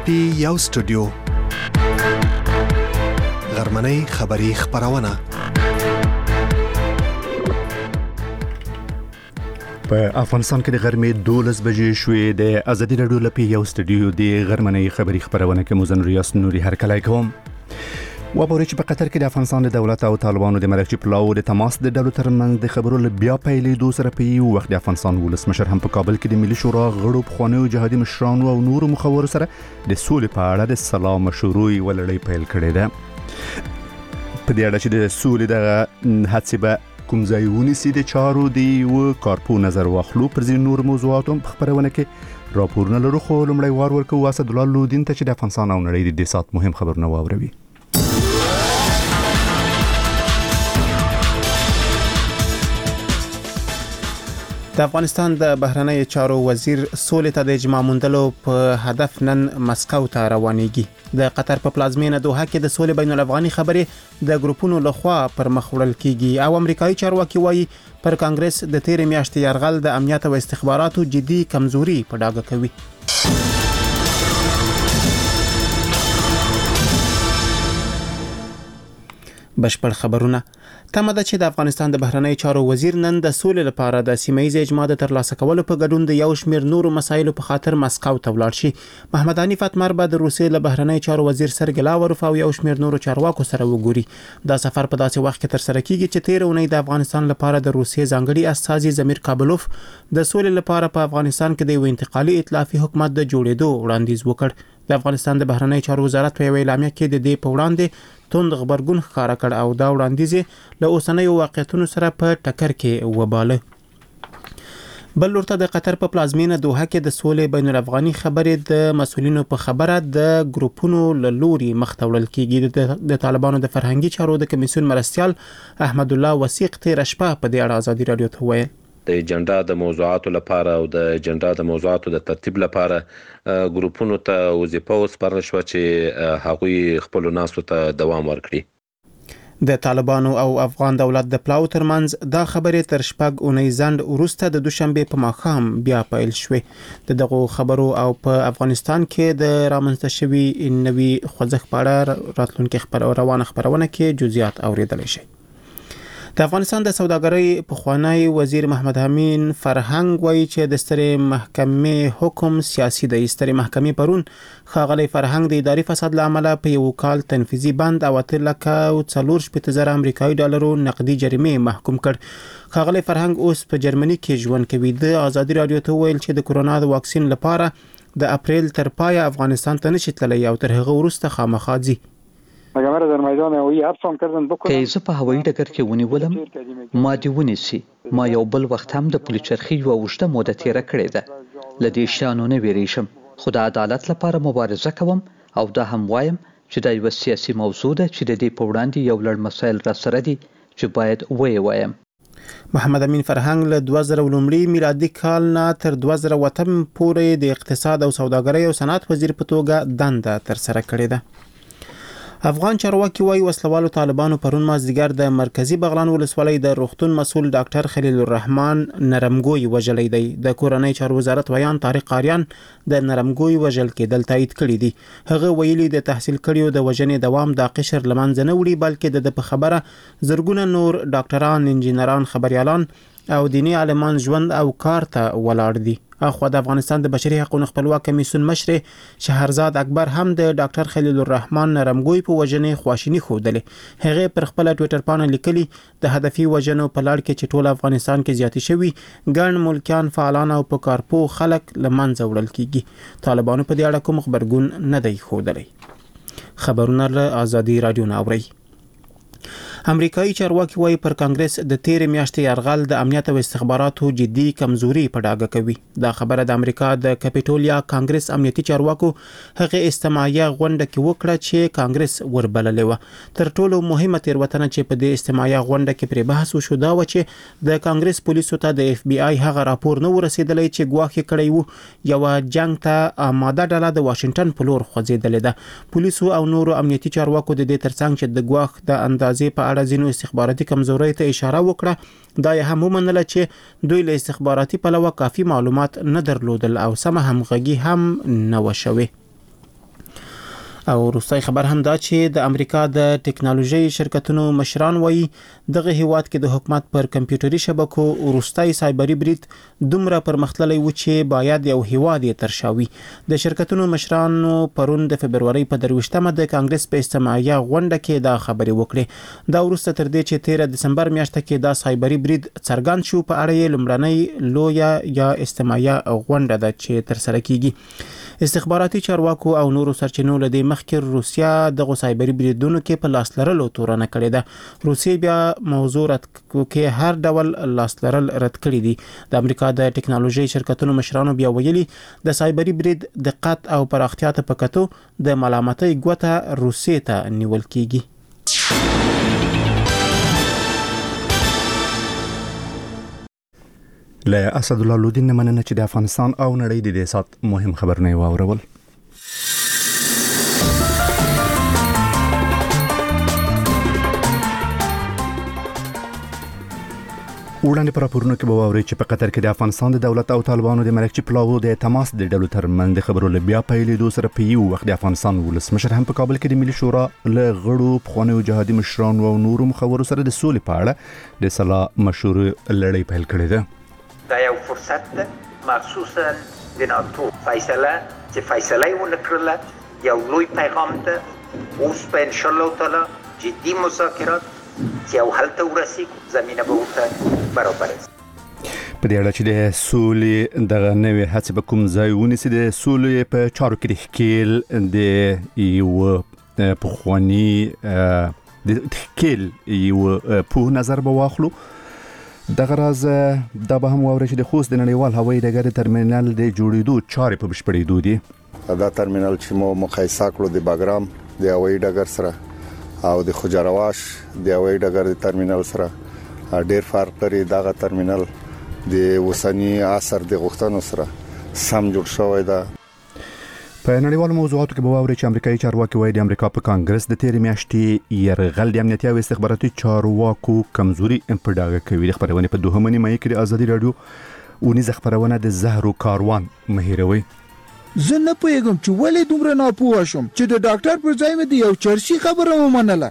پی یو سټوډیو غرمنۍ خبری خبرونه په افغانستان کې د غرمې 12 بجې شوې د ازادي رادیو لپاره یو سټوډیو د غرمنۍ خبری خبرونه کې مزن ریاست نوري هرکلای کوم وبوري چې په قطر کې د افغانستان د دولت او طالبانو د مرکزي پلاو د تماس د ډلو ترمنځ د خبرو بیا پیلېدو سره په یو وخت د افغانستان ولسمشر هم په کابل کې د ملي شورا غړو بخوانیو جهادي مشرانو او نورو مخورو سره د سولې په اړه د سلام مشورې ولړۍ پیل کړې ده په دې اړه چې د سولې د هڅې به کوم ځای ونیسي د چارو دی و کارپو نظر واخلو پر ځین نور موضوعاتو په خبرونه کې راپورونه لرو خو لمړی وار ورکو واسد الله لودین ته چې د افغانستان او نړۍ د سات مهم خبرونه واوروي د افغانستان د بهرنی چارو وزیر سولې ته د اجماع موندلو په هدف نن مسکو ته روانېږي د قطر په پلازمینه دوحه کې د سولې بین الافغاني خبرې د ګروپونو لخوا پر مخ وړل کیږي او امریکایي چارواکي وایي پر کانګرس د تیر میاشتې یرغل د امنیت او استخباراتو جدي کمزوري په ډاګه کوي بشپړ خبرونه تمه ده چې د افغانستان د بهرنی چارو وزیر نن د سولې لپاره د سیمه‌ایز اجماع د ترلاسه کولو په ګډون د یو شمېر نورو مسایلو په خاطر مسکو ته ولاړ شي محمد حنیف اتمر به د روسیې له بهرنی چارو وزیر سرګی لاوروف او یو شمېر نورو چارواکو سره وګوري دا سفر په داسې وخت کې تر سره کیږي چې تیر اونۍ د افغانستان لپاره د روسیې ځانګړي استازي زمیر کابلوف د سولې لپاره په افغانستان کې د یو انتقالي ائتلافي حکومت د جوړېدو وړاندیز وکړ د افغانستان د بهرنی چارو وزارت په اعلامیه کې د دې په وړاندې توند خبرګون ښکارا کړ او دا وړاندیز له اوسنیو واقعیتونو سره په ټکر کې وباله بل ورته د قطر په پلازمینه دوحه کې د سولې بین الافغاني خبرې د مسولینو په خبره د ګروپونو له لوري مخته وړل کیږي د طالبانو د فرهنګي چارو د کمیسیون مرستیال احمد الله وثیق تیر شپه په دې اړه ازادي رادیو ته وویل د اجنډا د موضوعاتو لپاره او د اجنډا د موضوعاتو د ترتیب لپاره ګروپونو ته وظیفه وسپارل شو چې هغوی خپل ناسو ته دوام ورکړي د طالبانو او افغان دولت د پلاو ترمنځ دا خبرې تر شپږ اونۍ ځنډ وروسته د دوشنبه په ماښام بیا پیل شوې دغه خبرو او په افغانستان کې د رامنځته شوی نوي خوځښت په اړه راتلونکي روانه خبرونه کې جزئیات اوریدل شي د افغانستان د سوداګرۍ پخوانی وزیر محمد امین فرهنګ وایي چې د سترې محکمې حکم سیاسي د سترې محکمې پرون ښاغلی فرهنګ د اداري فساد لامل په یو کال تنفیذي بند او 3,40,000 امریکایي ډالرو نقدي جریمه محکوم کړ ښاغلی فرهنګ اوس په جرمني کې ژوند کوي د ازادي رادیو ته ویل چې د کورونا د واکسین لپاره د اپریل تر پای افغانستان ته نشي تللی او تر هغه وروسته خامخا ځي که زه په هوایي ډګر کې ونیولم ما دې ونیسي ما یو بل وخت هم د پولیچرخي یو اوږده موده تیره کړې ده له دې شیانو نه ویریږم خو د عدالت لپاره مبارزه کوم او دا هم وایم چې دا یو سیاسي موضوع ده چې د دې په وړاندې یو لړ مسایل را سره دي چې باید وایم محمد امین فرهنګ له 2000 لومړي میلادي کال نه تر 2008 پورې د اقتصاد او سوداګرۍ او صنعت وزیر په توګه دنده تر سره کړې ده افغان چارواکي وايي وسلوالو طالبانو پرون مازدیګر د مرکزی بغلان ولسوالۍ د روغتون مسول ډاکټر خلیل الرحمن نرمګوي وجلې دی د کورنۍ چارو وزارت ویان طارق قاریان د نرمګوي وجل کېدل تایید کړی دی هغه ویلي د تحصیل کړیو د وجنې دوام د قشر لمنځ نه وړي بلکې د په خبره زرګونه نور ډاکټران انجینران خبريالان او دینی عالمان ژوند او کار ته ولاړ دي اخو د افغانستان د بشري حقوقو خپلواک کمیسیون مشر شهرزاد اکبر هم د ډاکټر خلیل الرحمن نرمګوي په وجنې خواشینی خوده هغه پر خپل ټوئیټر باندې لیکلي د هدفي وجنو په لړ کې چې ټول افغانستان کې زیاتې شوی ګڼ ملکیان فعالان او په کارپو خلک لمنځه وړل کیږي طالبانو په دې اړه کوم خبرګون نه دی خوده خبرونه له ازادي رادیو ناوړي امریکایي چارواکي وايي پر کانګرس د تیر میاشتې یرغل د امنیت او استخباراتو جدي کمزوري په ډاګه کوي دا خبره د امریکا د کپټولیا کانګرس امنیتي چارواکو هغه استماعیه غونډه کې وکړه چې کانګرس وربللې و تر ټولو مهمه تیروتنه چې په دې استماعیه غونډه کې پر بحث وشو دا و چې د کانګرس پولیسو ته د اف بی آی هغه راپور نه ورسېدلی چې ګواښ کړی وو یو جنگ ته آماده ډله د واشنگټن په لور خوځېدلې ده پولیسو او نورو امنیتي چارواکو د دې ترڅنګ چې د ګواښ د اندازې په اړه ځینو استخباراتي کمزورۍ ته اشاره وکړه دا یې هم ومنله چې دوی له استخباراتي پلوه کافي معلومات نه درلودل او سم همغږي هم نه وشوي او وروستي خبر هم دا چې د امریکا د ټکنالوژي شرکتونو مشران وایي دغه هیواد کې د حکومت پر کمپیوټري شبکو وروستي سایبري برید دومره پرمختللی و چې باید یو هیواد یې ترشاوي. د شرکتونو مشرانو پرون د فبرवरी په 23مه د کانګرس په اجتماعي غونډه کې دا خبرې وکړې. دا وروسته تر دې چې 13 دسمبر میاشت کې دا سایبري برید څرګند شو په اړه یې لومړنۍ لویه یا اجتماعي غونډه ده چې تر سره کیږي. استخباراتي چارواکو او نورو سرچینو له دې مخکې روسیا د سایبري بریدونو کې په لاس لرلو تورنه کړې ده. روسیې بیا موضوع رد کې هر ډول لاس لرل رد کړی دي. د امریکا د ټکنالوژي شرکتونو مشرانو بیا ویلي د سایبري برید دقت او پراختیا ته پکتو د ملامتۍ ګوته روسیې ته نیول کیږي. له اسد الله لودین مننه چې د افغانستان او نړۍ د دې سات مهم خبرونه واورول. وړاندې پر راپورونو کې به واورئ چې په قطر کې د افغانستان د دولت او طالبانو د مرکزي پلاوو د تماس د ډلو ترمنځ د خبرو له بیا پیلېدو سره په یو وخت د افغانستان ولسمشر هم په کابل کې د ملي شورا له غړو پخوانیو جهادي مشرانو او نورو مخورو سره د سولې په اړه د سلا مشورې لړۍ پیل کړې ده. دا یو فرصت ده مخصوصا د ناتو فیصله چې فیصله ونه کړله یو لوی پیغام ده. اوس په ان شاء الله تعالی جدي مذاکرات چې یو حل ته ورسیږي زمينه به ورته برابر شي. په دې اړه چې د سولې دغه نوې هڅې به کوم ځای ونیسي د سولې په چارو کې د ښکیل د یو پخواني د ښکیل یو په نظر به واخلو. دغه راز دا به هم واوري چې د خوست د نړیوال هوایي ډګر ترمینل د جوړېدو چارې په بشپړېدو دي. دا ترمینل چې مو مقایسه کړو د باګرام د هوایي ډګر سره او د خوجرواش د هوایي ډګر د ترمینل سره ډېر فرق لري. دغه ترمینل د وسنی عصر د غوښتنو سره سم جوړ شوی دی. په نړیوالو موضوعاتو کې به واوري چې امریکایي چارواکي وایي د امریکا په کانګرس د تیرې میاشتې یرغل د امنیتي او استخباراتي چارواکو کمزوري په ډاګه کوي. د خبرونه په 2 نیمه کې د ازادي رادیو ونیزه خبرونه د زهرو کاروان مهیروي. زه نه پوهیږم چې ولې دومره ناپوه شوم چې د ډاکټر پر ځای مې د یو چرسي خبره ومنله.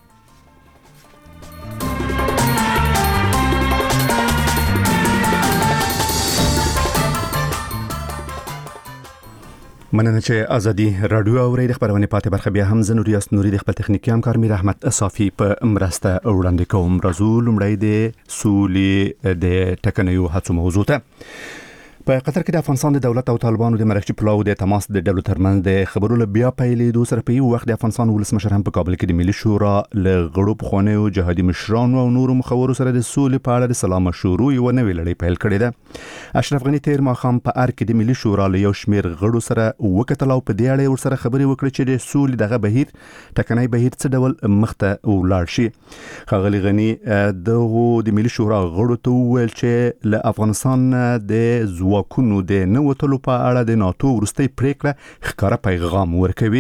مننه چې ازادي رادیو اوري. د خبرونه پاتې برخه بیا هم زنوریاس نوري د خپل تخنیکی همکار میر احمد صافي په مرسته وړاندې کوم. رسول لمړی د سولې د ټکنیو هڅو موضوع ته په قطر کې د افغانستان د دولت او طالبانو د مرکزي پلاوو د تماس د ډلو ترمنځ د خبرو له بیا پیلېدو سره په یو وخت د افغانستان ولسمشر هم په کابل کې د ملي شورا له غړو پخوانیو جهادي مشرانو او نورو مخورو سره د سولې په اړه د سلا مشورو یو نوې لړۍ پیل کړې ده. اشرف غنی تیر ماښام په ار کې د ملي شورا له یو شمېر غړو سره وکتل او په دې اړه ورسره خبرې وکړې چې د سولې دغه بهیر ټکنۍ بهیر څه ډول مخته ولاړ شي. ښاغلي غنی د ملي شورا غړو ته وویل چې له افغانستان د ځواکونو د نووتلو په اړه د ناتو وروستۍ پریکړه ښکاره پیغام ورکوي.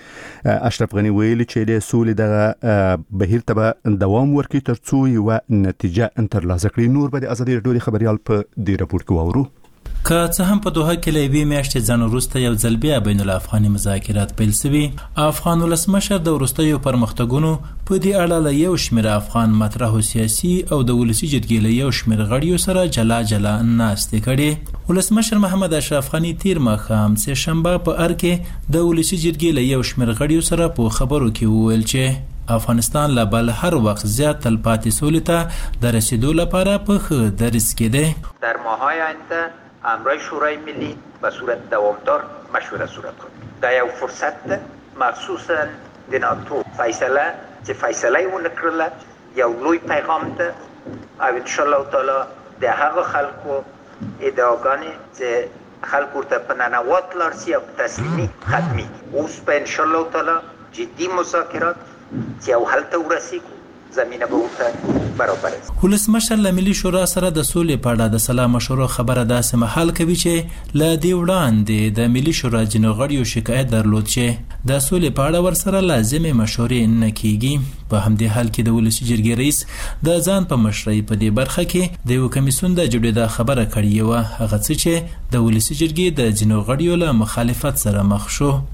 اشرف غنی ویلي چې د سولې دغه بهیر ته دوام ورکړي ترڅو یو نتیجه ترلاسه کړي. نور به د ازادي رادیو خبريال په دې راپور کې واورو. که څه هم په دوحه کې له یوې میاشتې ځان وروسته یو ځل بیا بین الافغاني مذاکرات پیل شوي، افغان ولسمشر د وروستیو پرمختګونو په دې اړه له یو شمېر افغان مطرحو سیاسي او د ولسي جرګې له یو شمېر غړیو سره جلا جلا ناستې کړې. ولسمشر محمد اشرف غني تیر ماښام سه شنبه په ار کې د ولسي جرګې له یو شمېر غړیو سره په خبرو کې وویل چې افغانستان لا بل هر وخت زیات تلپاتې سولې ته د رسیدو لپاره په ښه درس کې دی. در ماهای آینده امرای شورای ملی به صورت دوامدار مشوره صورت خواهد. دا یو فرصت ده مخصوصا د ناتو فیصله چې فیصله ونه کړله یو لوی پیغام ده او ان شاء الله تعالی د هغه خلکو ادعاګانې چې خلکو ته په ننوات لارسي او تسلیمي ختمي اوس په ان شاء الله تعالی جدي مذاکرات چې یو حل ته ورسیږي زمينه به ورته برابر شي. ولسمشر له ملي شورا سره د سولې په اړه د سلا مشورو خبره داسې مهال کوي چې له دې وړاندې د ملي شورا ځینو غړیو شکایت درلود چې د سولې په اړه ورسره لازمې مشورې نه کیږي. په همدې حال کې د ولسي جرګې رئیس د ځان په مشرۍ په دې برخه کې د یو کمیسیون د جوړېدا خبره کړې و، هغه څه چې د ولسي جرګې د ځینو غړیو له مخالفت سره مخ شو.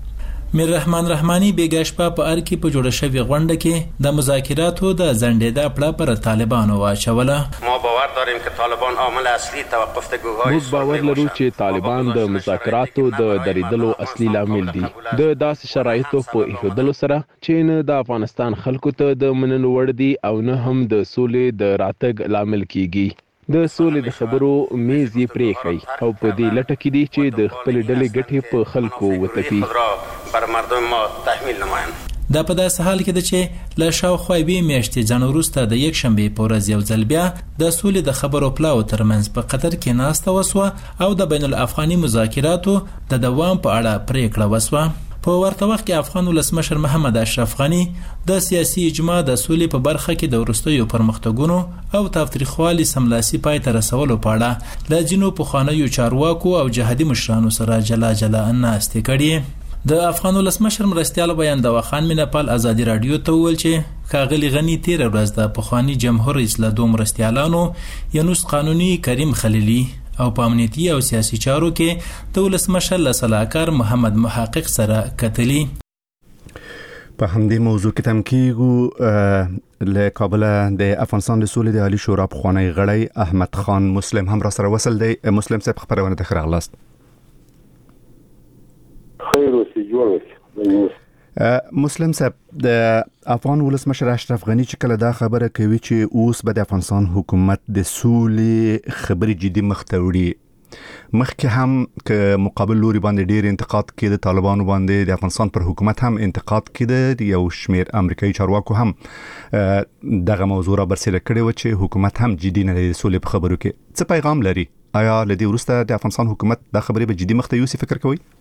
میر رحمان رحماني بیګا شپه په ار کې په جوړه شوې غونډه کې د مذاکراتو د ځنډېدا پړه پر طالبانو واچوله. ما باور داریم که طالبان عامل اصلي توقف گفتگوهای موږ باور لرو چې طالبان د مذاکراتو د دریدلو اصلي لامل دي د داسې شرایطو په ایښودلو سره چې نه د افغانستان خلکو ته د منلو وړ دي او نه هم د سولې د راتګ لامل کیږي. د سولې د خبرو میز یې پرېښی او په دې لټه کې دي چې د خپل ډلې ګټې په خلکو وتپي. بر مردم ما تحمیل نمایند. دا په داسې حال کې ده چې له شاوخوا یوې میاشتې ځان وروسته د یک شنبې په ورځ یو ځل بیا د سولې د خبرو پلاو ترمنځ په قطر کې ناسته وسوه او د بین الافغاني مذاکراتو د دوام په اړه پریکړه وسوه. په ورته وخت کې افغان ولسمشر محمد اشرف غنی د سیاسي اجماع د سولې په برخه کې د وروستیو پرمختګونو او تاوتریخوالي سملاسي پای ته رسولو په اړه له ځینو پخوانیو چارواکو او جهادي مشرانو سره جلا ناستې کړې. د افغان ولسمشر مرستیال بیان د وخان مینپال ازادي رادیو ته وویل چې ښاغلي غنی تیر ورځ د پخوانی جمهور رئیس له دوه مرستیالانو یونس قانوني کریم خلیلی او په امنیتي او سیاسي چارو کې د ولسمشر له سلاکار محمد محقق سره کتلی. په همدې موضوع کې تم کېږو له کابل د افغانستان د سولې د عالی شورا پخوانی غړی احمد خان مسلم هم را سره وصل دی. مسلم صاحب خبرونه ته راغلاست. خیر اوسې جوړ اوسې. مسلم صاحب د افغان ولسمشر اشرف غنی چې کله دا خبره کوي چې اوس به د افغانستان حکومت د سولې خبرې جدي مخ ته وړي، مخکې هم که مقابل لوري باندې ډیر انتقاد کېده، طالبانو باندې د افغانستان پر حکومت هم انتقاد کېده، یو شمیر امریکایي چارواکو هم دغه موضوع را برسېره کړې و چې حکومت هم جدي نه دی د سولې په خبرو کې. څه پیغام لري؟ آیا له دې وروسته د افغانستان حکومت دا خبرې به جدي مخ ته یوسي فکر کوي؟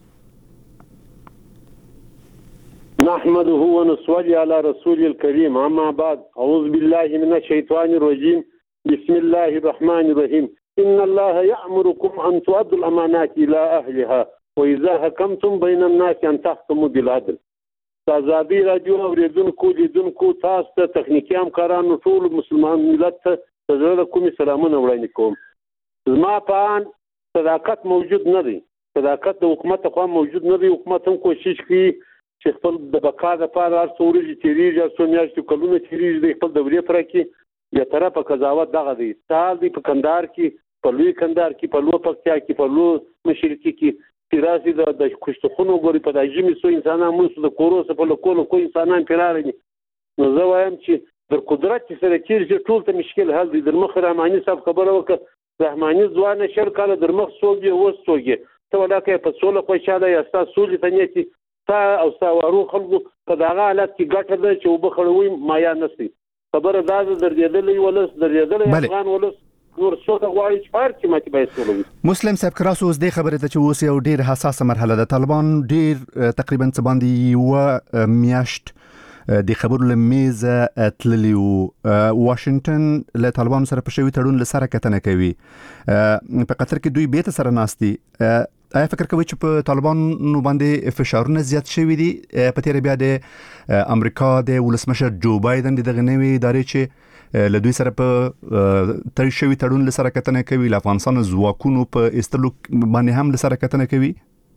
نحمده ونصلي على رسول الكريم اما بعد اعوذ بالله من الشيطان الرجيم بسم الله الرحمن الرحيم ان الله يأمركم ان تؤدوا الامانات الى اهلها واذا حكمتم بين الناس ان تحكموا بالعدل. ازادي رادیو اوریدونکو لیدونکو تاسو ته تخنیکی همکارانو ټول مسلمان ملت ته زړه کومي سلامونه وړاندې کوم. زما په ان صداقت موجود نه دی، صداقت د حکومت خو موجود نه دی. حکومت هم کوشش کوي چې خپل د بقا لپاره هر څو ورځې تېرېږي، هر څو میاشتې کلونه تېرېږي، د خپل دورې پوره کړي. بیا طرفه قضاوت دغه دی، سهال دی په کندهار کې، په لوی کندهار کې، په لوی پکتیا کې، په لوی مشرقي کې چې راسي د کشتخونو ګوري په د ژمي څو انسانان موږ د کورو څخه په لکونو کوم انسانان پیرار دي. نو زه وایم چې د قدرت چې سره کېږي ټول ته مشکل حل دی. در مخ رحماني صاحب خبره وکړه، رحماني ځوانه شل کاله در مخ څوک دی اوس څوک دی، ته ولاکه په سوله خوشاله یا ستا سولې ته نیتي او ساوارو خلکو په دغه حالت کې ګټه ده چې وبخړوي مایا نسي. خبره دا درېدلې ولس درېدلې افغان ولس نور څه غواړي چې پار کې ماتي به سولوي. مسلم صاحب کراس اوس د خبره ته چې اوس یو ډیر حساسه مرحله ده. طالبان ډیر تقریبا څه باندې یو میاشت د خبرو لمیز تللی او واشنگټن له طالبانو سره په شوی تړون لسره کتنه کوي. په قطر کې دوی بیت سره ناستي. آیا فکر کوي چې په طالبانو باندې فشارونه زیات شوي دي؟ په تیر بیا د امریکا د ولسمشر جو بایدن دغه نوې ادارې چې له دوی سره په تړ شوی تړون لسره کتنه کوي، له افغانستان ځواکونو په استلو باندې هم لسره کتنه کوي.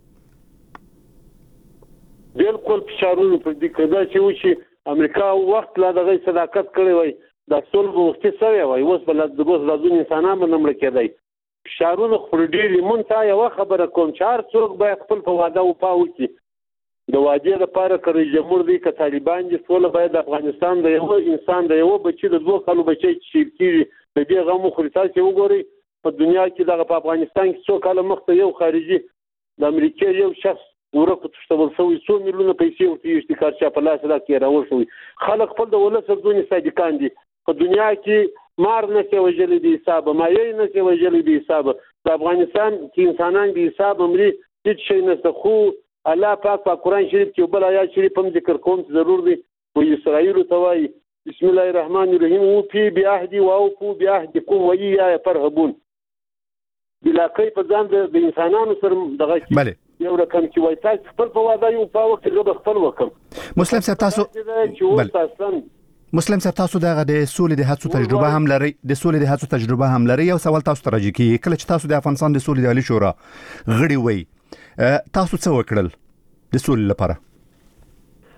بالکل فشارونه پر دې کده چې وشي امریکا وخت لا دغه صداقت کړی وای د صلح وختي سوی وای اوس بل د بوس لازم انسانان باندې کېدای. فشارونه خپل ډېری مونږ یو خبره کوم چې هر څوک باید خپل په واده او پاو کې د واده لپاره کړی جمهور دی که طالبان دي ټول باید افغانستان د یو انسان د یو بچی د دوه کالو بچی چې کیږي د دې غو مخالفت چې وګوري په دنیا کې دغه په افغانستان کې څو کال مخته یو خارجي د امریکا یو شخص ورکو تشتغل سوی 100 میلیونه پیسې ورته اشتکار چا په لاس راکې راوښوي. خلک خپل د ولس سردونی صادقان دي. په دنیا کې مار نه کې وجلې دي حساب، مایې نه کې وجلې دي حساب. د افغانستان کې انسانان دي حساب عمري هیڅ شي نه. خو الله پاک په قرآن شریف کې بل آیات شریف هم ذکر کوم ضرور دي و اسرائیل توای بسم الله الرحمن الرحیم او فی بعهد و اوفو بعهدکم و ایای فرهبون. بلاکې په ځان د انسانانو سره دغه بله یو رقم چې وای تاسو خپل په واده یو په وخت کې خپل وکم. مسلم صاحب تاسو مسلم صاحب تاسو دغه د سولې د هڅو تجربه هم لري، د سولې د هڅو تجربه هم لري. یو سوال تاسو ته راځي کې کله چې تاسو د افغانستان د سولې د عالی شورا غړي وای تاسو څه وکړل د سولې لپاره؟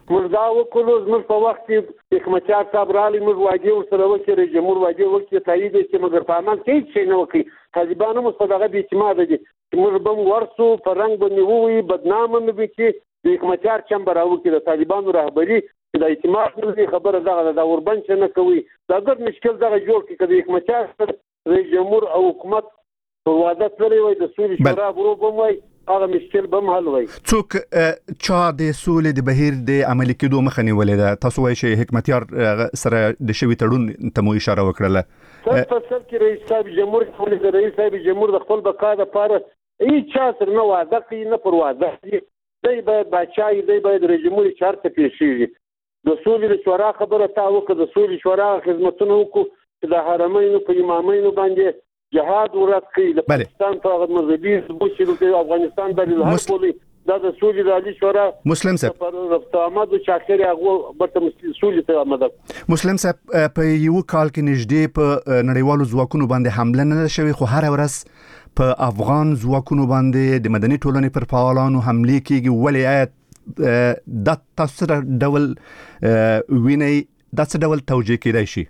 موږ دا وکړو زموږ په وخت کې حکمتیار صاحب رالی موږ واجب ورسره وکړو رئیس جمهور واجب وکړي تایید چې مګر په عمل کې هیڅ شی نه وکړي طالبانو مو صدقه بې اعتماده دي موږ به ورسو په رنګ باندې ووي بدنامه مې وي چې د حکمتیار چمبر راوکړي د طالبانو رهبري د اعتماد نه خبره دغه د اوربند نه کوي دا ګډ مشکل دغه جوړ کړي چې حکمتیار رئیس جمهور او حکومت په وعده لري وي د سولې شورا غروب وي هغه مشکل به حل وي څوک چا د سولې د بهیر د عملي کېدو مخه نیولې ده تاسو وایئ چې حکمتیار سره د شوي تړون ته مو اشاره وکړله تاسو کې رئیس صاحب جمهور د رئیس صاحب جمهور د خپل بقا لپاره هیڅ چا سره نه وعده کوي نه پر وعده دی باید بچای دی باید رئیس جمهور چارته پیښ شي د سولې شورا خبره تا وکړه د سولې شورا خدمتونه وکړو د حرمینو په امامینو باندې جهاد ورات کوي د پاکستان په مذهبي بوشي د افغانستان د هر پولي د سولې د علي شورا مسلم صاحب پر آمد شاکر هغه برته سولې ته آمد مسلم صاحب په یو کال کې نږدې په نړیوالو ځواکونو باندې حمله نه شوي خو هر ورځ په افغان ځواکونو باندې د مدني ټولنې پر فعالانو حمله کیږي ولې د تاسو ډول ویني د څه ډول توجیه کیدای شي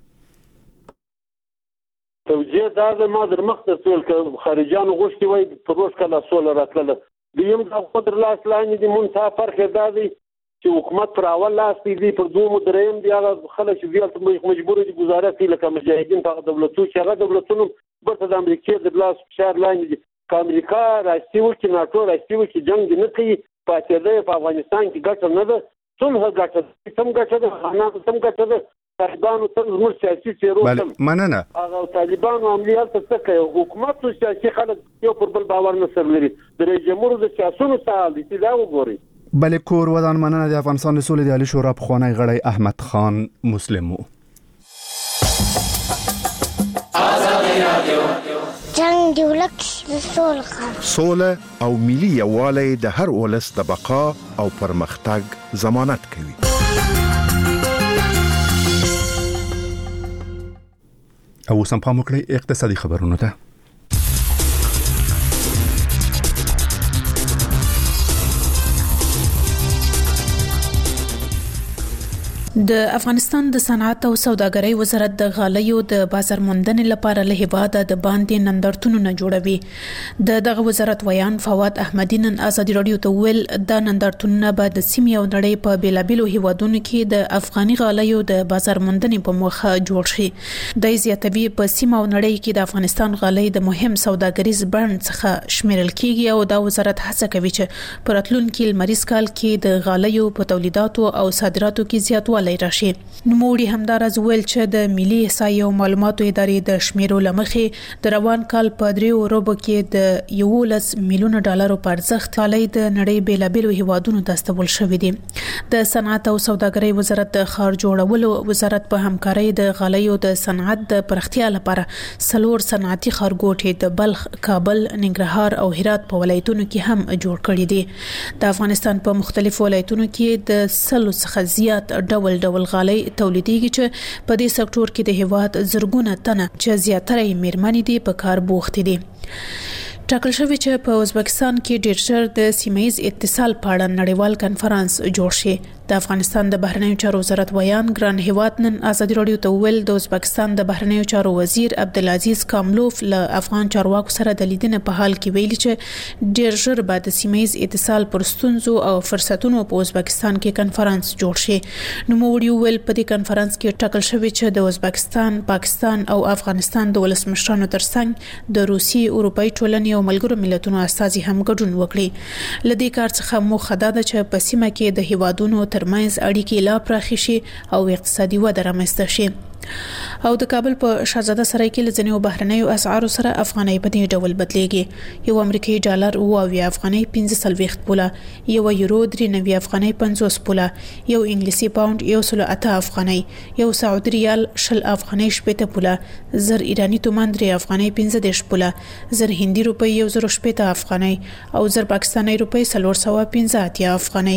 توجیه دا د ما در مخته سول ک خارجانو غوښتي وای په روز کله سول راتله دیم د قدر لاس لاندې د منتها فرق دا دی چې حکومت پر اول لاس دی پر دوه دریم دی هغه خلک چې مجبور دي گزارش کوي لکه مجاهدین په دولتونو چې هغه دولتونو برته د امریکا د لاس فشار لاندې امریکا راځي چې ناتو راځي چې جنگ نه کوي پاتې په افغانستان کې ګټه نه ده څنګه ګټه سم ګټه ده نه سم ګټه ده طالبانو څنګه زموږ سیاسي څیرو مننه هغه طالبانو عملیات څه کوي حکومت او سیاسي خلک یو پر بل باور نه سره د رئیس جمهور د سیاسونو سال دي چې دا وګوري بلې کور ودان مننه د افغانستان د سولې د عالی شورا پخوانی غړی احمد خان مسلمو جنگ دی ولک د سوله او ملي یووالی د هر ولس د بقا او پرمختګ ضمانت کوي او سم پام وکړئ اقتصادي خبرونه ته د افغانستان د صنعت او سوداګرۍ وزارت د غالیو د بازار موندنې لپاره له هیواده د باندې نندارتونونه جوړوي دغه وزارت ویان فواد احمدی نن ازادي رادیو ته ویل د نندارتونونه به د سیمې او نړۍ په بیلابیلو هیوادونو کې د افغاني غالیو د بازار موندنې په موخه جوړ شي د زیاتوي په سیمه او نړۍ کې د افغانستان غالۍ د مهم سوداګریز بڼ څخه شمیرل کیږي او د وزارت هڅه کوي چې په راتلونکي لمریز کال کې د غالیو په تولیداتو او صادراتو کې زیاتوالی راشي نوموړي همدارز ویل چې د ملي احصایې او معلوماتو ادارې د شمیرو لمخې د روان کال په 3 ورځو کې د 11 میلیون ډالرو په ارزښت غالۍ د نړۍ بیلابیلو هیوادونو ته استول شوې دي د صنعت او سوداګرۍ وزارت د ښار جوړولو وزارت په همکارۍ د غالیو د صنعت د پراختیا لپاره سلور صنعتي ښارګوټي د بلخ کابل ننګرهار او هرات په ولایتونو کې هم جوړ کړي دي د افغانستان په مختلفو ولایتونو کې د 100 څخه زیات ډول غالۍ تولیدېږي چې په دې سکتور کې د هیواد زرګونه تنه چې زیاتره یې میرمنې دي په کار بوخت دي ټاکل شوی چې په ازبکستان کې ډېر ژر د سیمه‌ایز اتصال په اړه نړیوال کنفرانس جوړ شي د افغانستان د بهرنیو چارو وزارت ویان ګران هیواد نن ازادي رادیو ته ویل د ازبکستان د بهرنیو چارو وزیر عبدالعزیز کاملوف له افغان چارواکو سره د لیدنې په حال کې ویلي چې ډېر ژر به د سیمه‌ایز اتصال پر ستونزو او فرصتونو په ازبکستان کې کنفرانس جوړ شي نوموړي ویل په دې کنفرانس کې ټاکل شوی چې د ازبکستان پاکستان او افغانستان د ولسمشرانو ترڅنګ د روسي اروپאי ټولنې او ملګرو ملتونو استازي هم ګډون وکړي لدې کار څخه موخه ده چې په سیمه کې د هیوادونو ترمنځ اړیکې لا پراخې شي او اقتصادي وده رامنځته شي او د کابل په شاهزاده سرای کې لزنیو بهرنیو اسعارو سره افغانۍ په دې ډول بدلېږي یو امریکایي ډالر او افغانۍ 15 پوله یو یورو 93 افغانۍ 50 پوله یو انګلیسي پاوند 108 افغانۍ یو سعودي ریال 10 افغانۍ 70 پوله زر ایرانی تومان 3 افغانۍ 15 پوله زر هندي روپۍ 108 افغانۍ او زر پاکستاني روپۍ 315 افغانۍ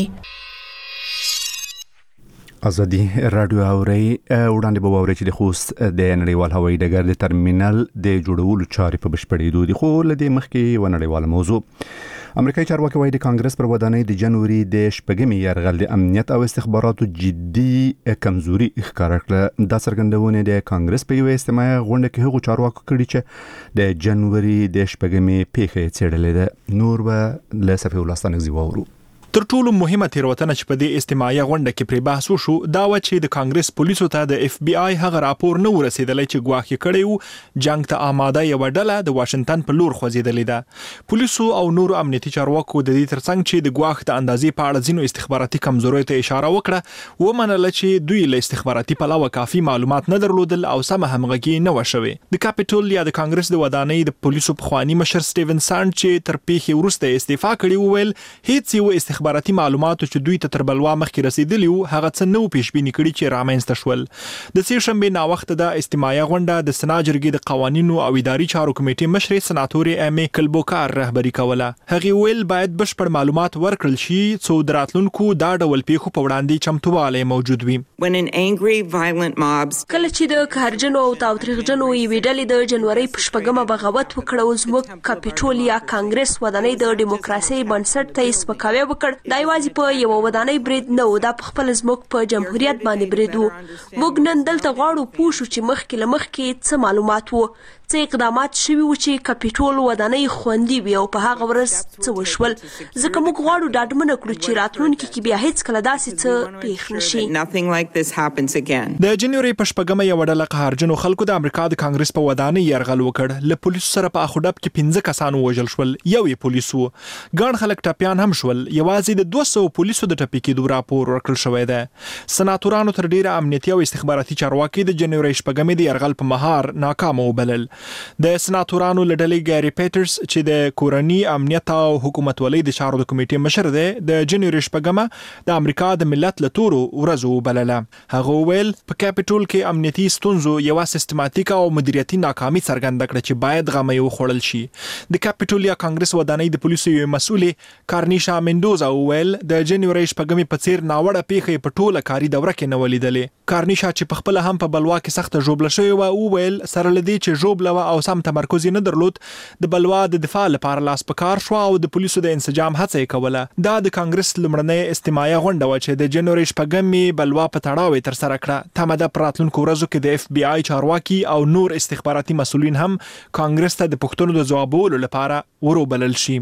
ازادي رادیو اوري وړاندې به ووري چې د خوست د نړیوال هوایي ډګر د ترمینل د جوړولو چارې په بشپړېدو دي خو لدې مخکې و نړیواله موضوع امریکایي چارواکي وايي د کانګرس پر ودانۍ د جنوري د شپږمې یرغل د امنیت او استخباراتو جدي کمزوري ښکاره کړه. دا څرګندونه د کانګرس په یو اجتماعي غونډه کې هغو چارواکو کړي چې د جنوري د شپږمې پیښه څېړلې ده. نور به له صفي الله ستانګزي واورو. تر ټولو مهمه تیروتنه چې په دې اجتماعي غونډه کې پرې بحث وشو دا و چې د کانګرس پولیسو ته د اف بی آی هغه راپور نه ورسېدلی چې ګواښ کړی و جنگ ته آماده یو ډله د واشنگټن په لور خوځېدلې ده. پولیسو او نورو امنیتي چارواکو د دې ترڅنګ چې د ګواښ د اندازې په اړه ځینو استخباراتي کمزوریو ته اشاره وکړه ومنله چې دوی له استخباراتي پلوه کافي معلومات نه درلودل او سمه همغږي نه و شوې. د کاپیټول یا د کانګرس د ودانۍ د پولیسو پخوانی مشر سټیون ساند چې تر پیښې وروسته استعفا کړی وویل هیڅ یو استخباراتي معلومات چې دوی ته تر بلوا مخکې رسیدلی وو هغه څه نو پیشبینی کړي چې رامنځته شول. د سې شنبې نا وخت د اجتماعي غونډه د سنا جرګې د قوانینو او اداري چارو کمیټې مشر سناتوري امی کلبوکار رهبری کوله. هغه ویل باید بشپړ معلومات ورکړل شي څو دراتلونکو دا ډول پیښو په وړاندې چمتووالی موجود وي. کله چې د کارجنو او تاوتریخجنو یوې ډلې د جنوري په شپږمه بغاوت وکړ او زموږ کاپیټول یا کانګرس ودانۍ د دیموکراسي بنسټ ته یې سپکاوی وکړ دا یوازې په یو ودانۍ برید نه و دا په خپل زموږ په جمهوریت باندې برید و. موږ نن دلته غواړو پوه شو چې مخکې له مخکې څه معلومات وو څه اقدامات شوي وو چې کاپیټول ودانۍ خوندي وي او په هغه ورځ څه وشول ځکه موږ غواړو ډاډمنه کړو چې راتلونکي کې بیا هیڅکله داسې څه پیښ نشي. د جنوري په شپږمه یوه ډله قهرجنو خلکو د امریکا د کانګرس په ودانۍ یرغل وکړ. له پولیسو سره په اخوډب کې 15 کسان ووژل شول یو یې پولیس و. ګڼ خلک ټپیان هم شول. یوازې د 200 پولیسو د ټپي کېدو راپور ورکړل شوی دی. سناتورانو تر ډیره امنیتي او استخباراتي چارواکي د جنوري شپږمې د یرغل په مهار ناکامه وبلل. د سناتورانو له ډلې ګاري پیټرز چې د کورني امنیت او حکومتولۍ د چارو د کمیټې مشر دی د جنوري شپږمه د امریکا د ملت له تورو ورځو وبلله. هغه ویل په کاپیټول کې امنیتي ستونزو یوه سیستماتیک او مدیریتي ناکامي څرګنده کړه چې باید غمه یې وخوړل شي. د کاپیټول یا کانګرس ودانۍ د پولیسو یو مسؤلې کارنیشا مندوزا ویل د جنوري شپږمې په څیر ناوړه پیښې په ټوله کاري دوره کې نه ولیدلې. کارنیشا چې په خپل هم په بلوا کې سخته ژوبله شوې وه وویل سره له دې چې ژوبله وه او سم تمرکز نه درلود د بلوا د دفاع لپاره لاس په کار شو او د پولیسو د انسجام هڅه یې کوله. دا د کانګرس لومړنۍ اجتماعي غونډه وه چې د جنوري شپږمې بلوا په تړاو یې ترسره کړه. تمه ده په راتلونکو ورځو کې د اف بی آی چارواکي او نور استخباراتي مسؤلین هم کانګرس ته د پوښتنو د ځوابولو لپاره وروبلل شي.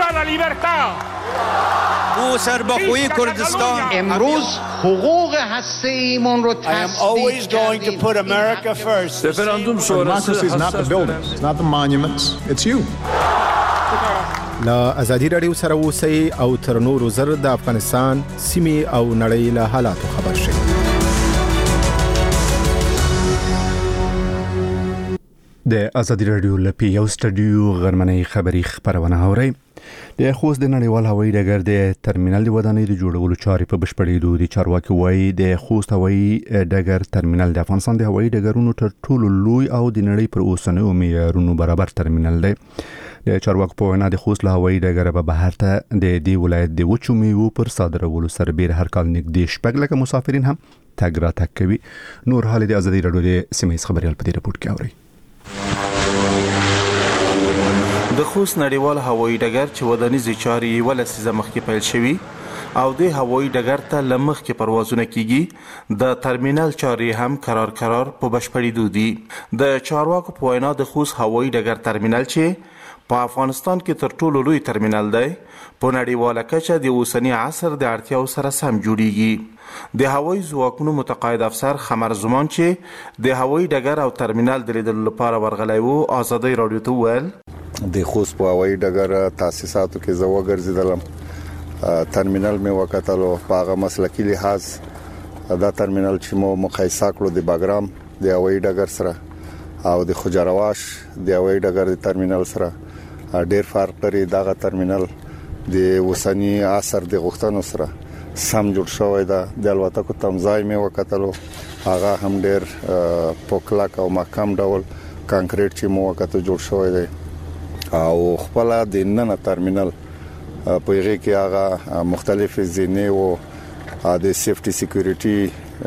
او سربخوی کردستان امروز حقوق هسته‌ایمون رو تثبیت کردیم. Referendum sonrası is not the buildings, it's not the monuments, it's you. لا ازادي رادیو سره اوسئ او تر نورو زر د افغانستان سیمې او نړۍ له حالاتو خبر شئ. د ازادي رادیو لپاره یو سټډیو غرمنۍ خبری خبرونه اوري. د خوست د نړیوال هوایي ډګر د ترمینل د ودانۍ د جوړولو چارې په بشپړېدو دي. چارواکي وایي د خوست هوایي ډګر ترمینل د افغانستان د هوایي ډګرونو تر ټولو لوی او د نړۍ پر اوسنیو معیارونو برابر ترمینل دی. د چارواکو په وینا د خوست له هوایي ډګر په بهر ته د دې ولایت د وچو میوو پر صادرولو سربېره هر کال نږدې 6 لکه مسافرین هم تګ راتګ کوي. نور حال د ازادي رادیو د سیمې خبريال په دې رپورت کې اوري. د خوست نړیوال هوایي ډګر چې ودانیزې چارې ولسیزه مخکې پیل شوي او د هوایي ډګر ته له مخکې پروازونه کیږي د ترمینل چارې هم قرار په بشپړېدو دي. د چارواکو په وینا د خوست هوایي ډګر ترمینل چې په افغانستان کې تر ټولو لوی ترمینل دی په نړیواله کچه د اوسني عصر د اړتیاو سره سم جوړیږي. د هوایي ځواکونو متقاعد افسر خمر زمان چې د هوایي ډګر او ترمینل د لیدلو لپاره ورغلی و ازادي رادیو ته وویل د خوست په هوایي ډګر تاسیساتو کې زه وګرځیدلم. ترمینل مې وکتلو په هغه مسلکي لحاظ دا ترمینل چې مو مقایسه کړو د باګرام د هوایي ډګر سره او د خجرواش د هوایي ډګر د ترمینل سره ډېر فرق لري. دغه ترمینل د اوسنی عصر د غوښتنو سره سم جوړ شوی دی. د الوتکو تمځای مې وکتلو هغه هم ډېر پوکلک او محکم ډول کانکریټ چې مو وکړو جوړ شوی دی او خپل د نن ترمینل په هغه کې هغه مختلف زینې او د سیفټي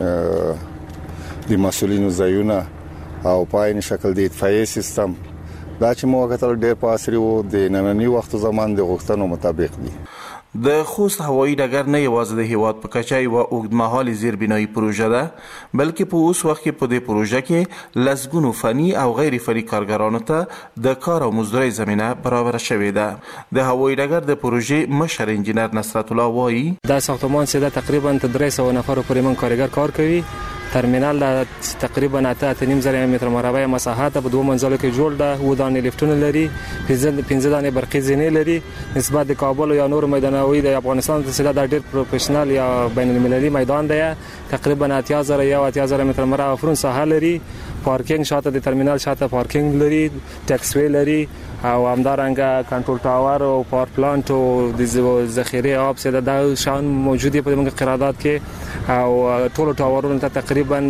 سکیورټي د مسولینو ځایونه او په عین شکل د اطفائیه سیستم دا چې مو وکړل ډېر په عصري وو د نننی وخت زمان د غوښتنو مطابق دي. د خوست هوایي ډګر نه یوازې د هیواد په کچه یوه اوږدمهالې زیربنایي پروژه ده، بلکې په اوس وخت کې په دې پروژه کې لسګونو فني او غیر فني کارګرانو ته د کار او مزدورۍ زمینه برابره شوې ده. د هوایي ډګر د پروژې مشر انجینر نصرت الله وایي دا ساختمان چې تقریبا 300 نفر پورې من کارګر کار کوي. ترمینال تقریبا 8.5 متر مربع مساحت په دوه منزلو کې جوړ ده. و دانې لیفتونه لري، 15 دانې برقي زینې لري. نسبت د کابل یا نور میدانوي د افغانستان څخه دا ډېر پروفیشنل یا بین المللي میدان دی. تقریبا 8000 متر مربع فرون ساحه لري. پارکینګ شاته د ترمینال شاته پارکینګ لري، ټیکس وی لري او همدارنګه کنټرول ټاور او پاور پلانټ او د ذخیره آب سره د شان موجودي په موږ قرارداد کې او ټول ټاورونو ته تقریبا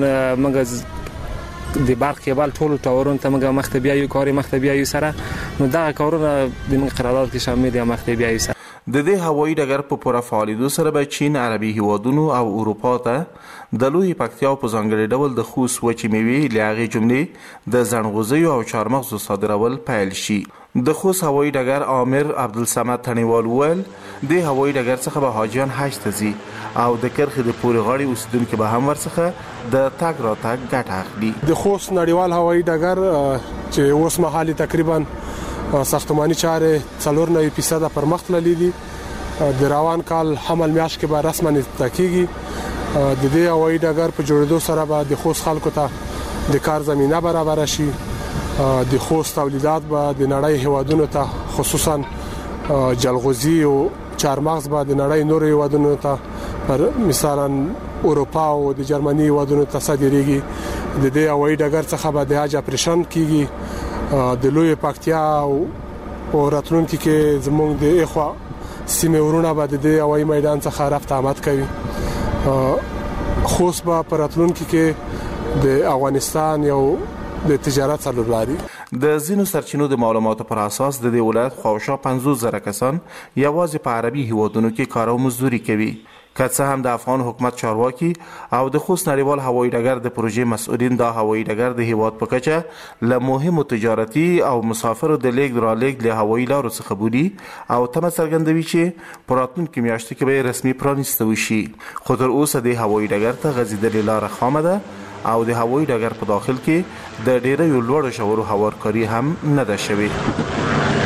موږ د برق کیبل ټول ټاورونو ته موږ مختبیایي کاری مختبیایي سره نو دا کارونه د موږ قرارداد کې شامل دي مختبیایي سره. د دې هوایي ډګر په پوره فعالیدو سره به چین، عربي هیوادونو او اروپا ته د لوی پکتیا په ځانګړي ډول د خوست وچې میوې له هغې جملې د زڼغوزیو او چارمغزو صادرول پیل شي. د خوست هوایي ډګر امیر عبدالصمد تڼیوال وویل د هوایي ډګر څخه به حاجیان حج ته ځي او د کرخې د پورې غاړې اوسیدونکي به هم ورڅخه د تګ راتګ ګټه اخلي. د خوست نړیوال هوایي ډګر چې اوس مهال تقریبا ساختماني چارې 94% پرمخ تللي دي. د روان کال حمل میاشت کې به رسما افتتاح کیږي. د دې هوایي ډګر په جوړېدو سره به د خوست خلکو ته د کار زمينه برابر شي. د خوست تولیدات به د نړۍ هیوادونو ته خصوصا جلغوزي او چارمغز به د نړۍ نور هیوادونو ته مثلا اروپا او د جرمني هیوادونو ته صادریږي. د دې هوایي ډګر څخه به د حج اپریشن کیږي. د لوی پکتیا او راتلونکي کې زموږ د اخوا سیمه ورونه به د هوایي میدان څخه رفت آمد کوي. خوست به په راتلونکي کې د افغانستان یو د تجارت څلور لاري. د ځینو سرچینو د معلوماتو پر اساس د دې ولایت خواوشا 50,000 کسان یوازې په عربي هیوادونو کې کار او مزدوري کوي. که څه هم د افغان حکومت چارواکي او د خوست نړیوال هوایي ډګر د پروژې مسؤلین دا هوایي ډګر د هیواد په کچه له مهمو تجارتي او مسافرو د لیږد رالېږد له هوایي لارو څخه بولي او تمه څرګندوي چې په راتلونکو میاشتو کې به رسمي پرانیسته وشي. خو تر اوسه د هوایي ډګر ته غځېدلې لاره خامه ده او د هوایي ډګر په داخل کې د ډېرو لوړو ژورو هوارکاري هم نه ده شوې.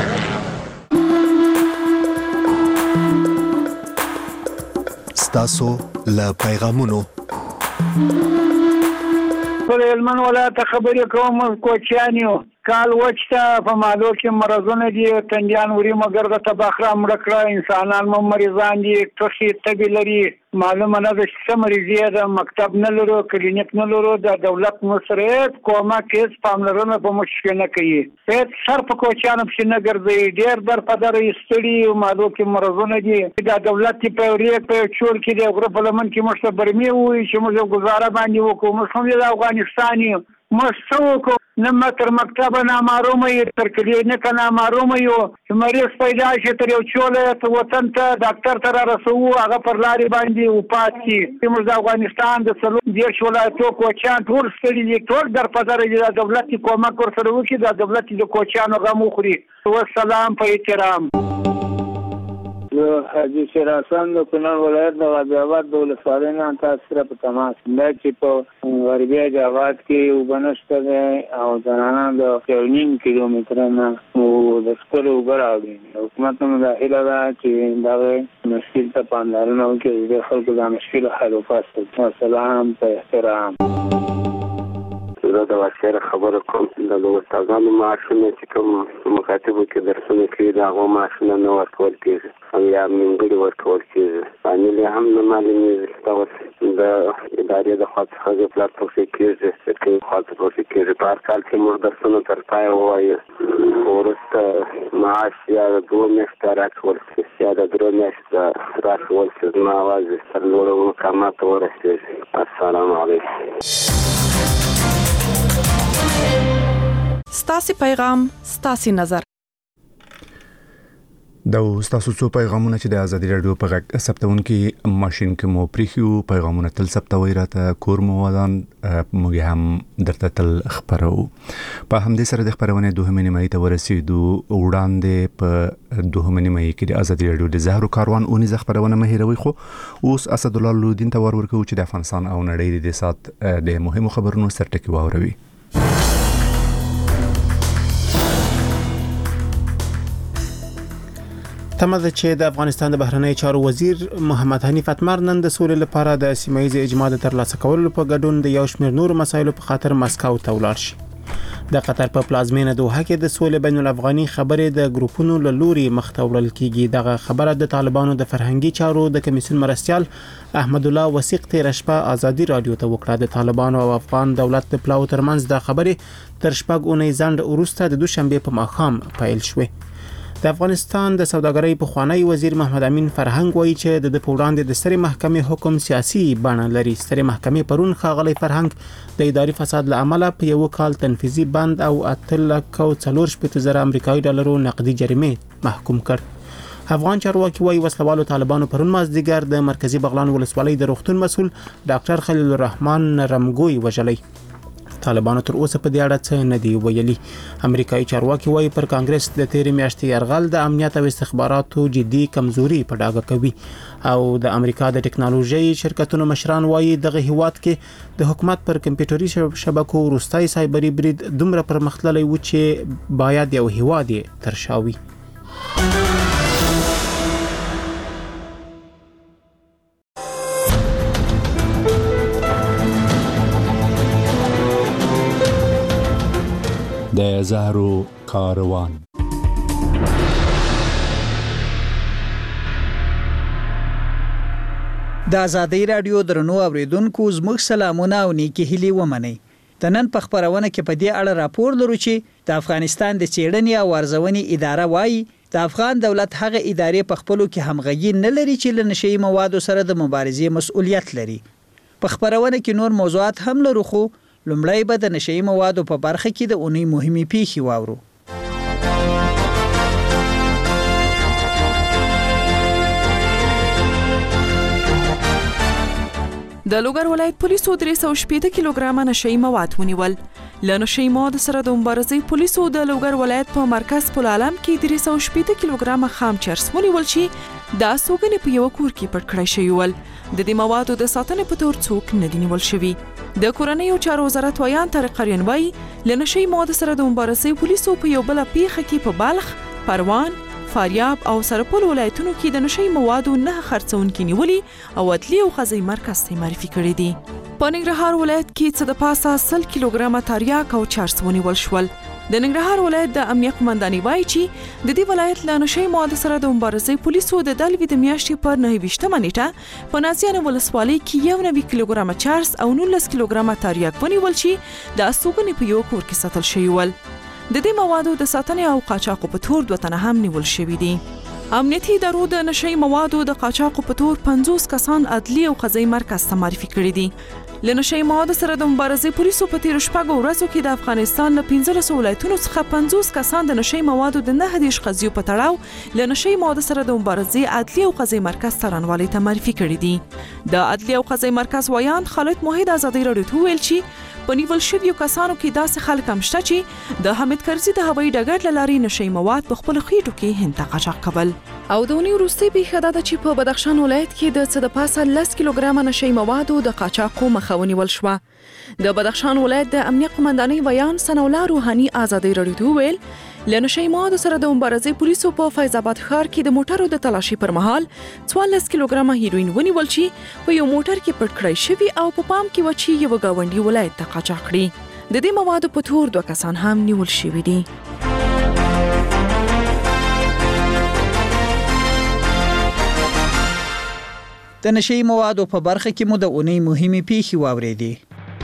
تاسو له پیغامونو پر هلمند ولایت خبرې کوم. کوچیانیو کال وچته په مالو کې مرزونه دي، تنجان وري مګر د تباخره مړه کړه، انسانان مو مریضان دي، ټوخي تبي لري. معلومه نه ده چې مریضي ده، مکتب نه لرو، کلینیک نه لرو. د دولت مسرت کومه کیس پاملرنه په مشکل نه کوي. هیڅ سر په کوچیانو په نه ګرځي، ډیر در په در یستړي مالو کې مرزونه دي. د دولت په ریک په چور کې د غره په لمن کې مشته برمي وي چې موږ گزاره باندې وکړو. موږ هم د افغانستاني مستوکو نما تر مکتب نه معلومه یې تر کلینیک نه معلومه یو چې مریض پیدا شي تر یو چوله ته وطن ته ډاکټر ته رسو هغه پر لاري باندې او پاتې. موږ د افغانستان د سلو دیر ولایتو کوچیان ټول ستړي دي، ټول در په در د دولت کومک ورسره وکړي، د دولت د کوچیانو غم وخوري. والسلام په احترام. حاجی شیر حسن د کونړ ولایت د غازي آباد د ولسوالۍ نه تاسو سره په تماس دا چې په غربي جاغات کې وبنشته ده او زنانه د 1.5 کیلومتر نه د سکول وګراوي. حکومت هم دا اله ده چې دا مشکل ته پاملرنه وکړي، د خلکو د مشکل حل وکړي. والسلام په احترام. زه د واقعي خبره کوم د استادانو معاشونه چې کوم مکاتبو کې درسونه کوي د هغو معاشونه نه ورکول کېږي یا نیمګړي ورکول کېږي. فامیل هم نه معلومېږي دغسې د ادارې د خوا څخه غفلت پکې کېږي، د خوا څخه پکې کېږي. په هر کال کې موږ درسونه تر پایه ووایو، وروسته معاش یا د 2 میاشتې راکول شي یا د 3 میاشتې راکول شي. زما اواز تر لوړو مقاماتو ورسېږي. السلام علیکم. ستاسي پیغام ستاسي نظر. دا تاسو څو پیغامونه چې د ازادي رادیو په غږ ثبتونکو ماشين کې مو پریخیو پیغامونه تل ثبتوي راته کور مو ودان موږ هم درته تل خبرو په همدې سره د خبرونه دوه نیمه ته ورسېدو وړاندې په دوه نیمه کې د ازادي رادیو د زهرو کاروان اونې خبرونه مهیروي خو اوس اسد الله لودین ته ورکو چې د افغانستان او نړۍ د سات د مهمو خبرونو سرټکی واوروي تمه چې د افغانستان د بهرنی چارو وزیر محمد حنیف اتمر نن د سولې لپاره د سیمایي اجماع د ترلاسه کولو په ګډون د یو شمېر نور مسایلو په خاطر مسکو ته ولاړ شي د قطر په پلازمینه دوحه کې د سولې بین الافغاني خبرې د ګروپونو له لوري مختولل کیږي دغه خبره د طالبانو د فرهنګي چارو د کمیسیون مرستيال احمد الله وثیق تیر شپه ازادي رادیو ته وکړه د طالبانو او افغان دولت د پلاو ترمنځ د خبرې تر شپږ اونۍ ځنډ وروسته د دوشنبه په ماښام پیل شوه د افغانستان د سوداګرۍ په خوانی وزیر محمد امین فرهنګ وایي چې د پولاند د ستري محکمې حکم سیاسي بڼه لري ستري محکمې پرون خاغلی فرهنګ د اداري فساد لامل په یو کال تنفيذي بند او 8,400,000 امریکایي ډالرو نقدي جریمه محکوم کړ افغان چارواکي وایي وسلوالو طالبانو پرون مازدیګر د مرکزی بغلان ولسوالۍ د روغتون مسول ډاکټر خلیل الرحمن رمګوي وجلي طالبانو تر اوسه په دې اړه څه نه دی ویلي امریکایي چارواکي وایي پر کانګرس د تیرې میاشتې يرغل د امنیت او استخباراتو جدي کمزوري په ډاګه کوي او د امریکا د ټکنالوژي شرکتونو مشران وایي دغه هیواد کې د حکومت پر کمپیوټري شبکو وروستای سایبري برید دومره پرمختللی و چې باید یو هیواد ترشاوي د زهرو کاروان د ازادي رادیو درنو اوریدونکو زموږ سلامونه او نیکی هیلي ومني د نن په خبرونه کې په دې اړه راپور لرو چې د افغانستان د چېړنې او ارزونې اداره وایي د افغان دولت هغه ادارې په خپلو کې همغږي نه لري چې له نشئی موادو سره د مبارزې مسؤلیت لري په خبرونه کې نور موضوعات هم لرو خو لومړی به د نشئی موادو په برخه کې د اونۍ مهمې پیښې واورو د لوګر ولایت پولیسو 380 کیلوګرام نشئی مواد ونیول له نشئی مواد سره د مبارزې پولیسو د لوګر ولایت په مرکز پل عالم کې 380 کیلوګرام خام چرس ونیول چې دا سوګنې په یو کور کې پټ کړی شوی ول د دې موادو د ساتنې په تور څوک نه دی نیول شوی د کورنۍ او چارو وزارت ویان طارق قریان وایي له نشئی مواد سره د مبارزې پولیسو په یو بل پیښه کې په بلخ پروان فاریاب او سرپل ولایتونو کې د نشئی موادو نه خرڅونکي نیولي او عدلي او قضایي مرکز ته معرفي کړي دي په ننګرهار ولایت کې څه د پاسه 100 کیلوګرام تریاک او چرس ونیول شول د ننګرهار ولایت د امنیت قومندانۍ وایي چې د دې ولایت له نشئی موادو سره د مبارزې پولیسو د دلوي د میاشتې پر 29 نیټه په نازیانه ولسوالۍ کې 1 کیلوګرام چرس او 19 کیلوګرام تریاک ونیول چې د سوګنې په یو کور کې ساتل شوی ول د دې موادو د ساتنې او قاچاقو په تور دوه تنه هم نیول شوی دي امنیتي ادارو د نشئی موادو د قاچاقو په تور 50 کسان عدلي او قضایي مرکز ته معرفي کړي دي له نشئی موادو سره د مبارزې پولیسو په تیر شپږو ورځو کې د افغانستان له 15 ولایتونو څخه 50 کسان د نشئی موادو د 9 قضیو په تړاو له نشئی موادو سره د مبارزې عدلي او قضایي مرکز ته رانوالي ته معرفي کړي دي د عدلي او قضایي مرکز ویان خالد موحد ازادي رادیو ته ویل چې په نیول شویو کسانو کې داسې خلک هم شته چې د حامد کرزي د هوایي ډګر له لارې نشئی مواد په خپل خېټو کې هند ته قاچاق کول او د اونۍ وروستۍ پیښه دا ده چې په بدخشان ولایت کې د څه د پاسه 10 کیلوګرام نشئی موادو د قاچاقو مخه ونیول شوه د بدخشان ولایت د امنیت قومندانۍ ویان ثناء الله روحاني ازادي رادیو ته ویل له نشئی موادو سره د مبارزې پولیسو په فیض آباد ښار کې د موټرو د تلاشي پر مهال 14 کیلوګرام هیروین ونیول چې په یو موټر کې پټ کړی شوی او په پام کې و چې یو گاونډي ولایت ته قاچاق کړي د دې موادو په تور 2 کسان هم نیول شوی دي د نشئی موادو په برخه کې مو د اونۍ مهمې پیښې واورېدې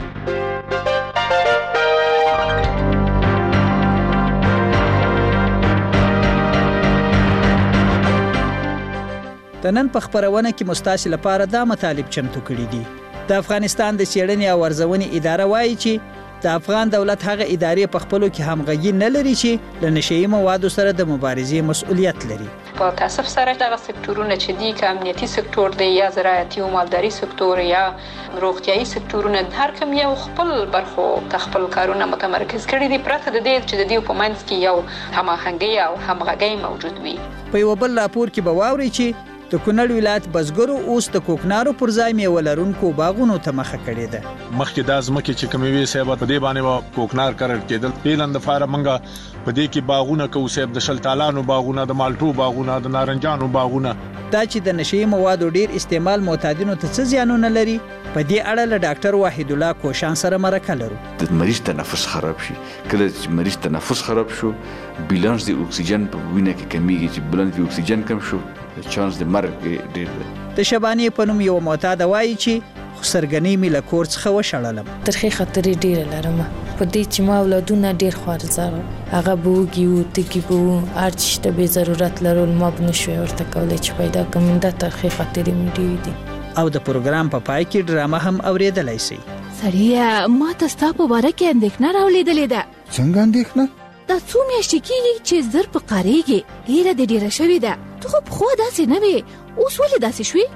د نن په خبرونه کې مستاسي لپاره دا مطالب چمتو کړي دي د افغانستان د چېړنې او ارزونې اداره وایي چې د افغان دولت هغه ادارې په خپلو کې همغږي نه لري چې له نشهیي موادو سره د مبارزې مسؤلیت لري. په تاسف سره دغه سکتورونه چې دي که امنیتي سکتور دی یا زراعتي او مالداري سکتور یا روغتیايي سکتورونه هر کوم یو خپل برخو ته خپل کارونه متمرکز کړي دي پرته د دې چې د دې په منځ کې یو هماهنګي او همغږي موجود وي. په یو بل راپور کې به واوري چې د کونړ ولایت بزګرو اوس د کوکنارو پر ځای میوه لرونکو باغونو ته مخه کړې ده. مخکې د ځمکې چې کومې وي صاحب په دې باندې کوکنار کرل کېدل پیلند لپاره منګه په دې کې باغونه کوو صاحب د شلتالانو باغونه د مالټو باغونه د نارنجانو باغونه. دا چې د نشهیي موادو ډیر استعمال معتادینو ته څه زیانونه لري په دې اړه له ډاکټر وحید الله کوشان سره مرکه لرو. د مریض تنفس خراب شي کله چې مریض تنفس خراب شو بیلانس د اکسیجن په وینه کې کمیږي چې بیلانس د اکسیجن کم شو چانس د مرګ ډیر دی. د شبانی په نوم یو معتاد وایي چې سرګنی می له کور څخه وشړلم. ترخی خطرې ډیره لرم په دې چې ما اولادونه ډیر خوارزار هغه بوګي او تکی بو ارچ ته به ضرورت لرول ما بنشوي ورته کولای چې پیدا کوم د ترخی خطرې می ډیر دي. او د پروګرام په پای کې ډرامه هم اوریدلای شي. سړیا ما ته ستا په باره کې اندېښنه راولیدلې ده. څنګه اندېښنه؟ دا څو میاشتې کېږي چې زر په قاریږي ډیره دې ډیره شوې ده. ته خو پخوا داسې نه وې اوس ولې داسې شوې؟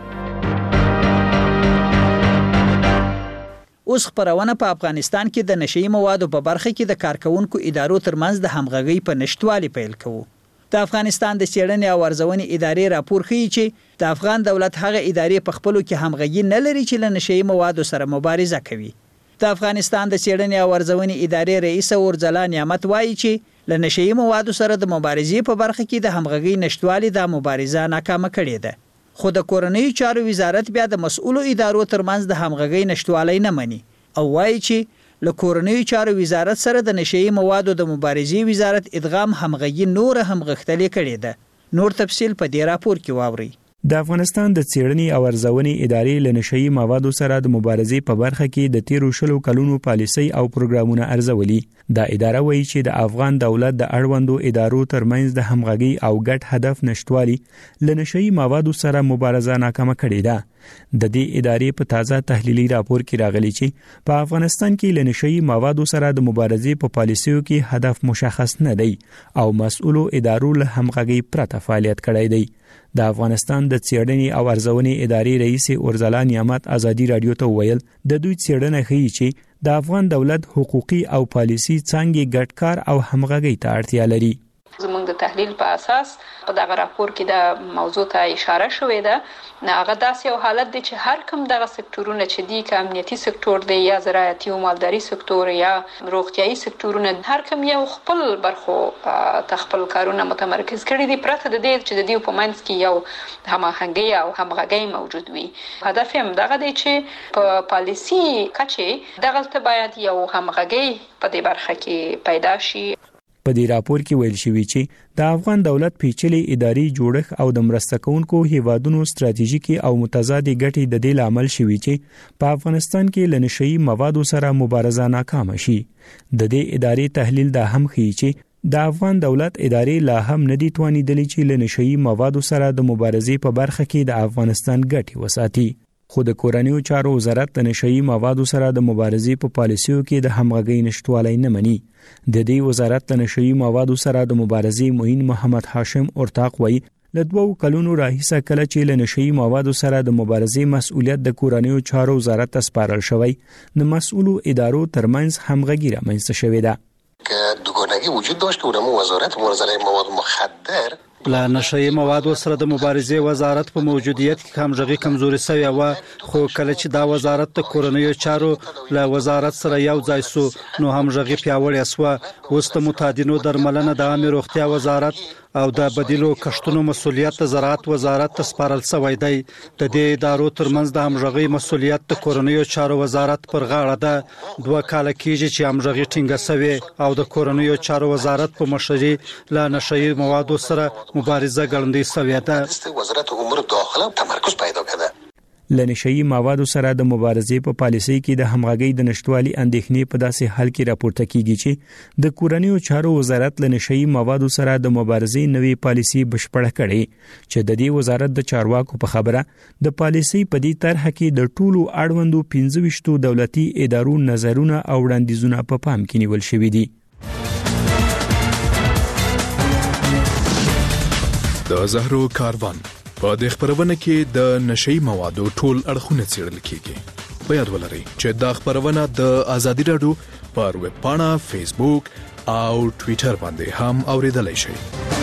اوس خبرونه په افغانستان کې د نشهیي موادو په برخه کې د کارکونکو ادارو ترمنځ د همغږۍ په نشټوالي پیل کوو. د افغانستان د څېړنې او ارزونې ادارې راپور ښیي چې د افغان دولت هغه ادارې په خپلو کې همغږي نه لري چې له نشهیي موادو سره مبارزه کوي. د افغانستان د څېړنې او ارزونې ادارې رئیس اورځلا نعمت وایي چې له نشهیي موادو سره د مبارزې په برخه کې د همغږۍ نشټوالي د مبارزه ناکامه کړې ده. خو د کورنیو چارو وزارت بیا د مسؤلو ادارو ترمنځ د همغږۍ نشټوالی نه مني او وایي چې له کورنیو چارو وزارت سره د نشهیي موادو د مبارزې وزارت ادغام همغږي نور هم غښتلې کړې ده. نور تفصیل په دې راپور کې واورئ. د افغانستان د څېړنې او ارزونې ادارې له نشهیي موادو سره د مبارزې په برخه کې د تیرو 20 کلونو پالیسۍ او پروګرامونه ارزولي. دا اداره وایي چې د افغان دولت د اړوندو ادارو ترمنځ د همغږۍ او ګډ هدف نشټوالي له نشهیي موادو سره مبارزه ناکامه کړې ده. د دې ادارې په تازه تحلیلي راپور کې راغلي چې په افغانستان کې له نشهیي موادو سره د مبارزې په پالیسیو کې هدف مشخص نه دی او مسؤلو ادارو له همغږۍ پرته فعالیت کړی دی. د افغانستان د څېړنې او ارزونې ادارې رئیس اورځلا نعمت ازادي رادیو ته ویل د دوی څېړنه ښیي چې د افغان دولت حقوقي او پالیسي څانګې ګډ کار او همغږۍ ته اړتیا لري. زموږ د تحلیل په اساس په دغه راپور کې د موضوع ته اشاره شوې ده. هغه داسې یو حالت دی چې هر کوم دغه سکتورونه چې دي که امنیتي سکتور دی یا زراعتي او مالداري سکتور یا روغتیايي سکتورونه هر کوم یو خپل برخو ته خپل کارونه متمرکز کړي دي پرته د دې چې د دې په منځ کې یو هماهنګي او همغږي موجود وي. هدف هم دغه دی چې په پالیسي کچې دغه باید یو همغږي په دې برخه کې پیدا شي. په دې راپور کې ویل شوی چې د افغان دولت پیچلي اداري جوړښت او د مرسته کوونکو هیوادونو ستراتیژیکي او متضادې ګټې د دې لامل شوی چې په افغانستان کې له نشهیي موادو سره مبارزه ناکامه شي. د دې ادارې تحلیل دا هم ښیي چې د افغان دولت ادارې لا هم ندي توانیدلې چې له نشهیي موادو سره د مبارزې په برخه کې د افغانستان ګټې وساتي. خو د کورنیو چارو وزارت د نشهیي موادو سره د مبارزې په پالیسیو کې د همغږۍ نشټوالی نه مني. د دې وزارت د نشهیي موادو سره د مبارزې معین محمد هاشم اورتاق وایي له 2 کلونو راهیسه کله چې له نشهیي موادو سره د مبارزې مسؤلیت د کورنیو چارو وزارت ته سپارل شوی د مسؤلو ادارو ترمنځ همغږي رامنځته شوې ده. که دوگانگی وجود داشت که اونم وزارت مبارزه مواد مخدر له نشهیي موادو سره د مبارزې وزارت په موجودیت کې همغږي کمزوري شوې و خو کله چې دا وزارت د کورنیو چارو له وزارت سره یو ځای سو نو همغږي پیاوړې شوه. اوس د متادینو درملنه د عامه روغتیا وزارت او د بدیلو کښتونو مسؤلیت د زراعت وزارت ته سپارل شوی دی. د دې ادارو ترمنځ د همغږي مسؤلیت د کورنیو چارو وزارت پر غاړه ده. 2 کال کېږي چې همغږي ټینګه شوې او د کورنیو چارو وزارت په مشرۍ له نشهیي موادو سره مبارزه ګړندۍ شوې ده. وزارت امور داخله تمرکز پیدا کړه. لنشئی موادو سره د مبارزې په پالیسۍ کې د همغږۍ د نشټوالي اندېښنې په داسې حال کې راپورته کیږي چې د کورنیو چارو وزارت لنشئی موادو سره د مبارزې نوې پالیسي بشپړه کړي چې د دې وزارت د چارواکو په خبره د پالیسي په دې طرح کې د ټولو اړوندو 15 دولتي ادارو نظرونه او وړاندیزونه په پام کې نیول شوي دي. د زهرو کاروان په د خبرونه کې د نشئی موادو ټول اړخونه څیړل کیږي. په یاد ولرئ چې دا خبرونه د ازادي رادیو پر ویب پاڼه، فیسبوک او ټوئیټر باندې هم اوریدلای شئ.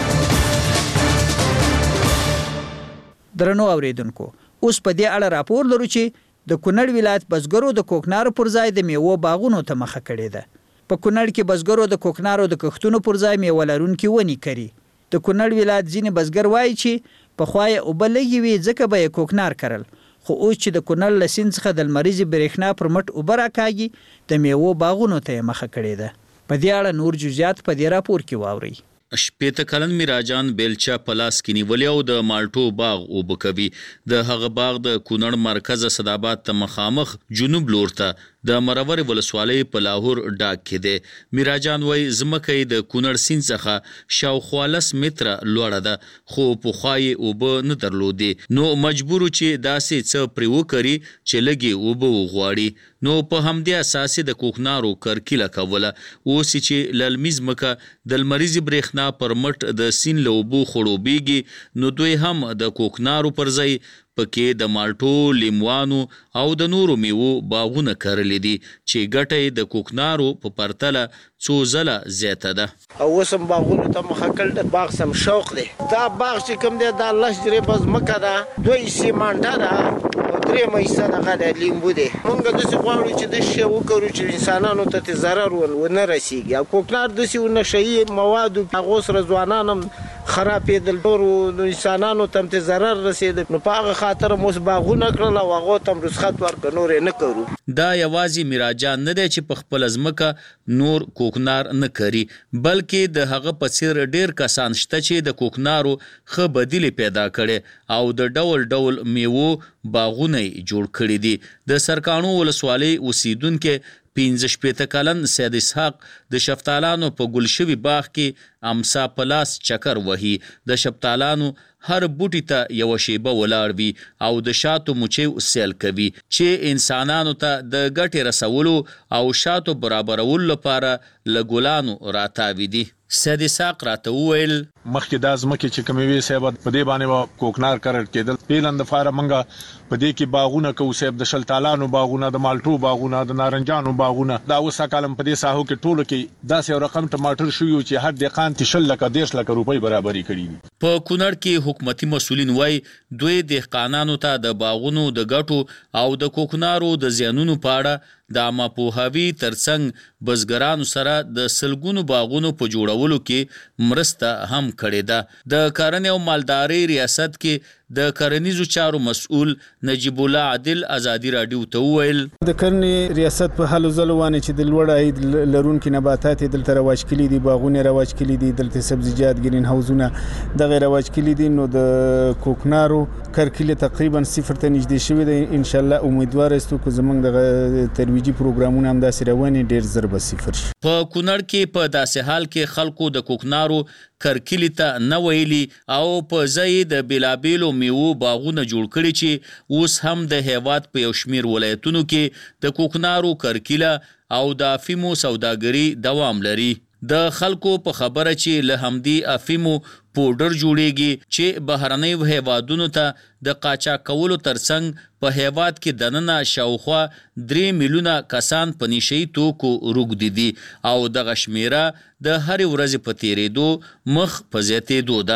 درنو اوریدونکو، اوس په دې اړه راپور لرو چې د کونړ ولایت بزګرو د کوکنارو پر ځای د میوو باغونو ته مخه کړې ده. په کونړ کې بزګرو د کوکنارو د کښتونو پر ځای میوه لرونکي ونې کري. د کونړ ولایت ځینې بزګر وایي چې په خوای او بلګي وي ځکه به کوکنار کرل، خو اوس چې د کونړ لسین څخه د لمریزي برېښنا پر مټ اوبه راکاږي د میوو باغونو ته مخه کړې ده. په دې اړه نور جزئیات په دې راپور کې واورئ. شپېته کلن میراجان بیلچا پلاس کې نیولې او د مالټو باغ اوبه کوي. د هغه باغ د کونړ مرکز صداباد ته مخامخ جنوب لور ته د مرور ولسوالۍ په لاهور ډاک کې دی. میراجان وای زمکه د کونړ سیند څخه شاوخوا 10 متره لوړه ده، خو په خوای اوبه نه درلودې، نو مجبور چې داسې څه پرې وکړي چې لګي اوبه وغواړي. نو په همدې اساس د کوکنارو کرکیله کوله. اوس چې للمیز مکه د لمریزي برېښنا پر مټ د سین له اوبو خړوبېږي، نو دوی هم د کوکنارو پر ځای پکې د مالټو، لیموانو او د نورو میوو باغونه کرلې دي چې ګټه د کوکنارو په پرتله څو ځله زیاته ده. او وسم باغونو ته مخه کړل د باغ سم شوق دی. دا باغ چې کوم دی دا لږ درې بز مکه ده، دوی سیمانټه ده او درې مېسه دغه د لیمبو دی. مونږ د څه غواړو چې د شی وکړو چې انسانانو ته ضرر ونه رسیږي. او کوکنار د سی نشئی مواد هغه سره ځوانانم خرابېدل، ټول انسانانو ته ضرر رسیدل. نو په هغه خاطر موږ باغونه کړل او هغه ته رخصت ورکړ، نور نه کړو. دا یوازې میراجان نه دی چې په خپل ځمکه نور کوکنار نه کری، بلکې د هغه په څیر ډیر کسان شته چې د کوکنارو ښه بدیل پیدا کړي او د ډول ډول میوو باغونه جوړ کړي دي. د سرکانو ولسوالۍ اوسیدونکو 15 کلن سید اسحاق د شفتالانو په ګلشوي باغ کې امسا پلاس چکر وهي. د شفتالانو هر بوټي ته یو شیبه ولاړ وي او د شاتو مچیو سیل کوي چې انسانانو ته د ګټې رسولو او شاتو برابرولو لپاره لګولانو راتاوي دي. سید اسحاق راته وویل مخکې دا ځمکې چې کومې وي صاحب په دې باندې کوکنار کرل کېدل. پیلن د فاره منګه په دې کې باغونه کوو صاحب، د شلتالانو باغونه، د مالټو باغونه، د نارنجانو باغونه. دا اوس کالم په دې ساحو کې ټولو کې داسې یو رقم ټماټر شوی چې هر دقان 30 لکه 10 لکه روپۍ برابرۍ کړي. په کونړ کې حکومتي مسؤلین وای دوی دهقانانو ته د باغونو د ګټو او د کوکنارو د زیانونو په اړه د عامه پوهاوي ترڅنګ بزګرانو سره د سلګونو باغونو په جوړولو کې مرسته هم کړې ده. د کرنې او مالدارۍ ریاست کې د کرنیزو چارو مسؤل نجیب الله عادل ازادي رادیو ته وویل د کرنې ریاست په حالو ځلوانه چې د لوړ عاید لرونکي نباتات دلته رواج کړي دي، باغونه رواج کړي دي، دلته سبزیجات ګرین هاوزونه دغه رواج کړي دي. نو د کوکنارو کرکیله تقریبا صفر ته نږدې شوې ده. ان شاء الله امیدوار یاستو چې زمونږ د ترویجي پروګرامونه هم داسې روانې ډیر زر به صفر شي. په کونړ کې په داسې حال کې خلکو د کوکنارو کرکلی ته نه ویلي او په ځای د بیلابیلو میوو باغونه جوړ کړي چې اوس هم د هیواد په یو شمیر ولایتونو کې د کوکنارو کرکیله او د افیمو سوداګري دوام لري. د خلکو په خبره چې له همدی افیمو پودر جوړیږي چې بهرنۍ هیوادونو ته د قاچاق کولو ترڅنګ په هیواد کې دننه شاوخوا 3 میلیونه کسان په نشئی توکو روږدي دي او دغه شمیره د هر ورځې په تیریدو مخ په زیاتېدو ده.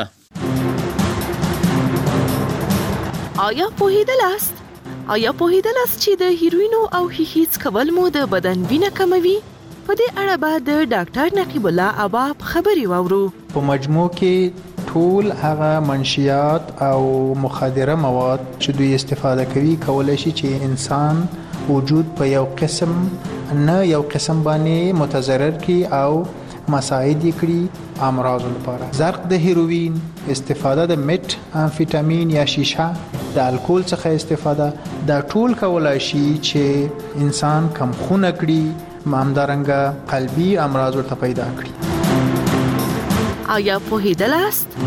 آیا پوهیدلاست چې د هیروینو او هیڅ کول مو د بدن وینه کموي؟ په دې اړه به د ډاکټر نقیب الله اباب خبري واورو. په مجموع کې ټول هغه منشیات او مخدره مواد چې دوی استفاده کوي کولای شي چې انسان وجود په یو قسم باندې متضرر کی او مساعد کړي امراض لپاره. زرق د هیروین، استفاده د میت امفیتامین یا شیشه، د الکول څخه استفاده، دا ټول کولای شي چې انسان کم خونه کړي، همدارنګه قلبي امراض ورته پیدا کړي. آیا پوهیدلاست؟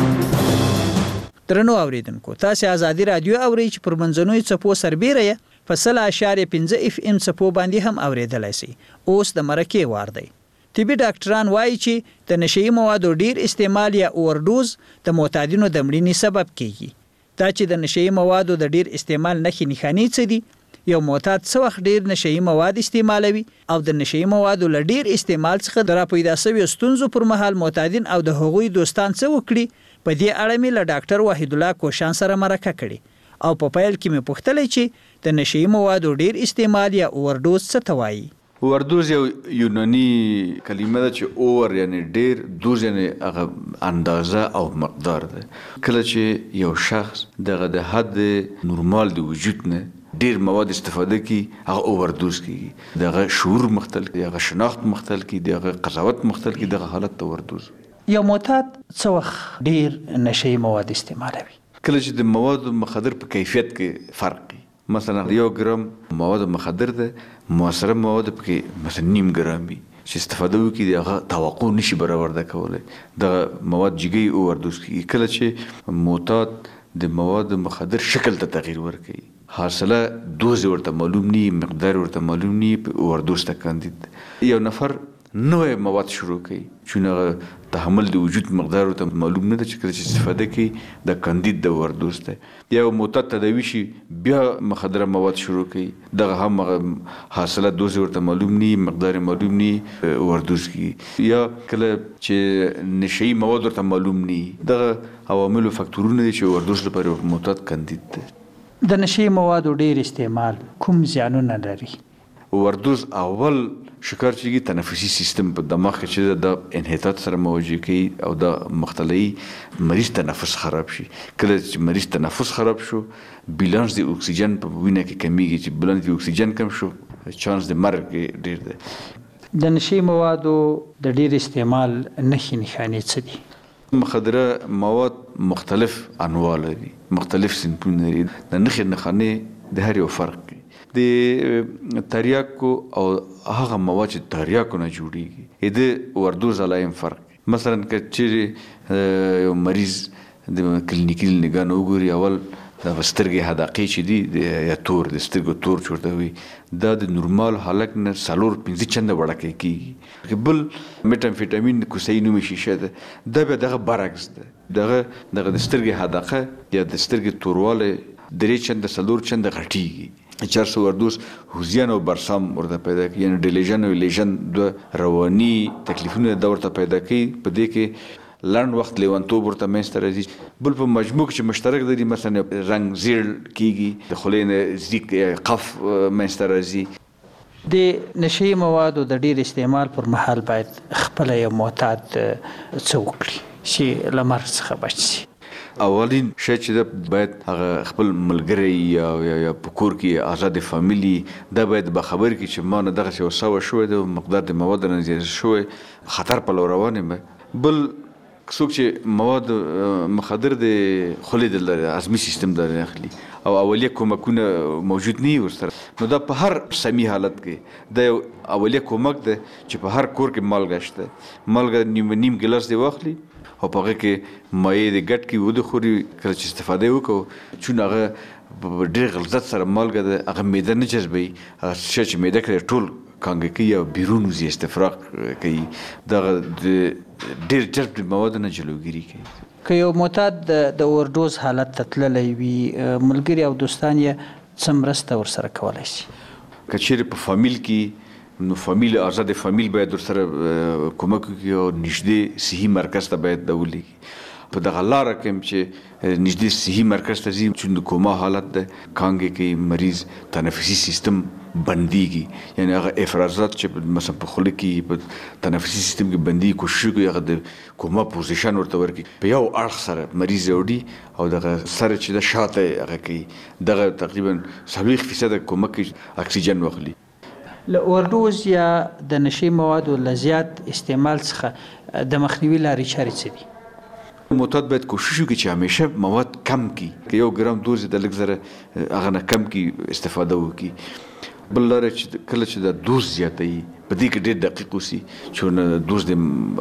درنو اوریدونکو، تاسو آزادي رادیو اورئ چې پر منځنوي څپو سربیره په 0.5 FM څپو باندې هم اوریدلای شئ. اوس د مرکې وار دی. طبي ډاکټران وایي چې د نشئی موادو ډیر استعمال یا اوورډوز د معتادینو د مړینې سبب کیږي. دا چې د نشئی موادو د ډیر استعمال نښې نښانې څه دي؟ یو معتاد څه وخت ډیر نشئی مواد استعمالوي او د نشئی موادو له ډیر استعمال څخه د راپیدا شویو ستونزو پر مهال معتادین او د هغوی دوستان څه وکړي؟ په دې اړه مې له ډاکټر وحید الله کوشان سره مرکه کړې او په پیل کې مې پوښتلې چې د نشئی موادو ډیر استعمال یا اوورډوز څه ته وایي. اوورډوز یو یوناني کلمه ده چې اوور یعنی ډیر، دوز یعنی هغه اندازه او مقدار ده. کله چې یو شخص دغه د حد نورمال د وجود نه ډیر مواد استفاده کی، هغه اوورډوز کیږي. دغه شعور مختل کی، هغه شناخت مختل کی، دغه قضاوت مختل کی، دغه حالت ته اوورډوز. یو معتاد څه وخت ډیر نشئی مواد استعمالوي؟ کله چې د مواد مخدر په کیفیت کې فرق وي. مثلا 1 ګرام مواد مخدر ده، مؤثره مواد پکې مثلا 0.5 ګرام وي چې استفاده وکړي، هغه توقع نشي برابر کولای. د مواد جګي اوورډوز کیږي. کله چې معتاد د مواد مخدر شکل ته تغییر ورکړي، حاصله دوز ورته معلوم ني، مقدار ورته معلوم ني، اوورډوز ته کاندید. یو نفر نوې مواد شروع کوي چې تحمل د وجود مقدار ورته معلوم نه ده، چې کله چې استفاده کوي د کاندید د اوورډوز ته. یا معتاد تداوي شي بیا مخدره مواد شروع کوي، دغه هم حاصله دوز ورته معلوم ني، مقدار معلوم ني، اوورډوز کیږي. یا کله چې نشئی مواد ورته معلوم ني، دغه عوامل او فاکتورونه دي چې اوورډوز لپاره معتاد کاندید ده. د نشئی موادو ډیر استعمال کوم زیانونه لري؟ اوورډوز اول شکار چیږي تنفسي سیستم په دماغ کې چې د انحطاط سره مواجه کوي او د مختلي مریض تنفس خراب شي. کله چې مریض تنفس خراب شو، بیلانس د اکسیجن په وینه کې کمیږي. چې بیلانس د اکسیجن کم شو، چانس د مرګ ډیر دی. د نشئی موادو د ډیر استعمال نښې نښانې څه دي؟ مخدره مواد مختلف انواع لري، مختلف صنفونه لري. د نښې نښانې د هر یو فرق کوي. د تریاکو او هغه مواد چې تریاکو نه جوړیږي د اوورډوز علایم فرق. مثلا که چې یو مریض د کلینیکي نگاه نه وګوري، اول د سترګې حدقې چې دي یا تور د سترګو تور چورته وي، دا د نورمال حالت نه 4-5 چنده وړاکې کیږي. بل میټامفیټامین کوساین نومي شیشه ده، دا به دغه برعکس ده. دغه د سترګې حدقه یا د سترګې تورواله 3 چنده 4 چنده غټیږي. 400 اوورډوز هوزیان او برسام ورته پیدا کوي، یعنی ډیلیژن او لیژن د رواني تکلیفونه د ورته پیدا کوي. په دې کې لنډ وخت لیونتوب ورته منځته راځي. بل په مجموع کې مشترک دي، مثلا رنګ زیړ کیږي، د خولې نه زیک قف منځته راځي. د نشئی موادو د ډیر استعمال پر مهال باید خپل یو معتاد څه وکړي چې له مرګ څخه بچ شي؟ اولین شی چې باید هغه خپل ملګری یا په کور کې آزاد فامیلی دا باید به خبر کی چې ما نه دغه څه وسو شوې د مقدار د مواد نه زیات شوې، خطر په لور روانه. بل څوک چې مواد مخدر د خولې د هضمي سیستم د اخلي او اولیه کومکونه موجود نه ورسره، نو دا په هر سمی حالت کې د اولیه کومک ده چې په هر کور کې مالګه شته، مالګه نیم ګلاس دی واخلي او په هغه کې مایع د ګټ کې ود خوري. کله چې استفاده وکړو چون هغه ډېر غلظت سره مالګه ده، هغه معده نه جذبوي، هغه شی چې معده کې ټول کانګه کوي او بیرون وزي استفراغ کوي، دغه ډېر جذب مواد نه جلوګیری کوي. که یو معتاد د اوورډوز حالت ته تللی وي، ملګري او دوستان یې څه مرسته ورسره کولی شي؟ که چیرې په فامیل کې، نو فامیل آزاد فامیل باید ورسره کومک وکړي او نږدې صحي مرکز ته باید ولېږي. په دغه لاره کې چې نږدې صحي مرکز ته ځي، چې د کوما حالت ده، کانګې کې مریض تنفسي سیستم بنديږي، یعنی هغه افرازات چې مثلا په خوله کې په تنفسي سیستم کې بندي کوشش کوي هغه د کوما پوزیشن ورته ورکړي، په یو اړخ سره مریض وړي او دغه سره چې د شاته هغه کوي، دغه تقریبا 40% کومک اکسیجن واخلي. له اوورډوز یا د نشي موادو لزیات استعمال څخه د مخنیوي لارې چارې څه دي؟ معتاد باید کوشش وکړي چې همیشه مواد کم کړي، که 1 ګرام دوز د لږ زره هغه نه کم کړي استفاده وکړي. بل لاره چې کله چې د دوز زیاتوي په دې کې ډېر دقیق اوسي چې نه دوز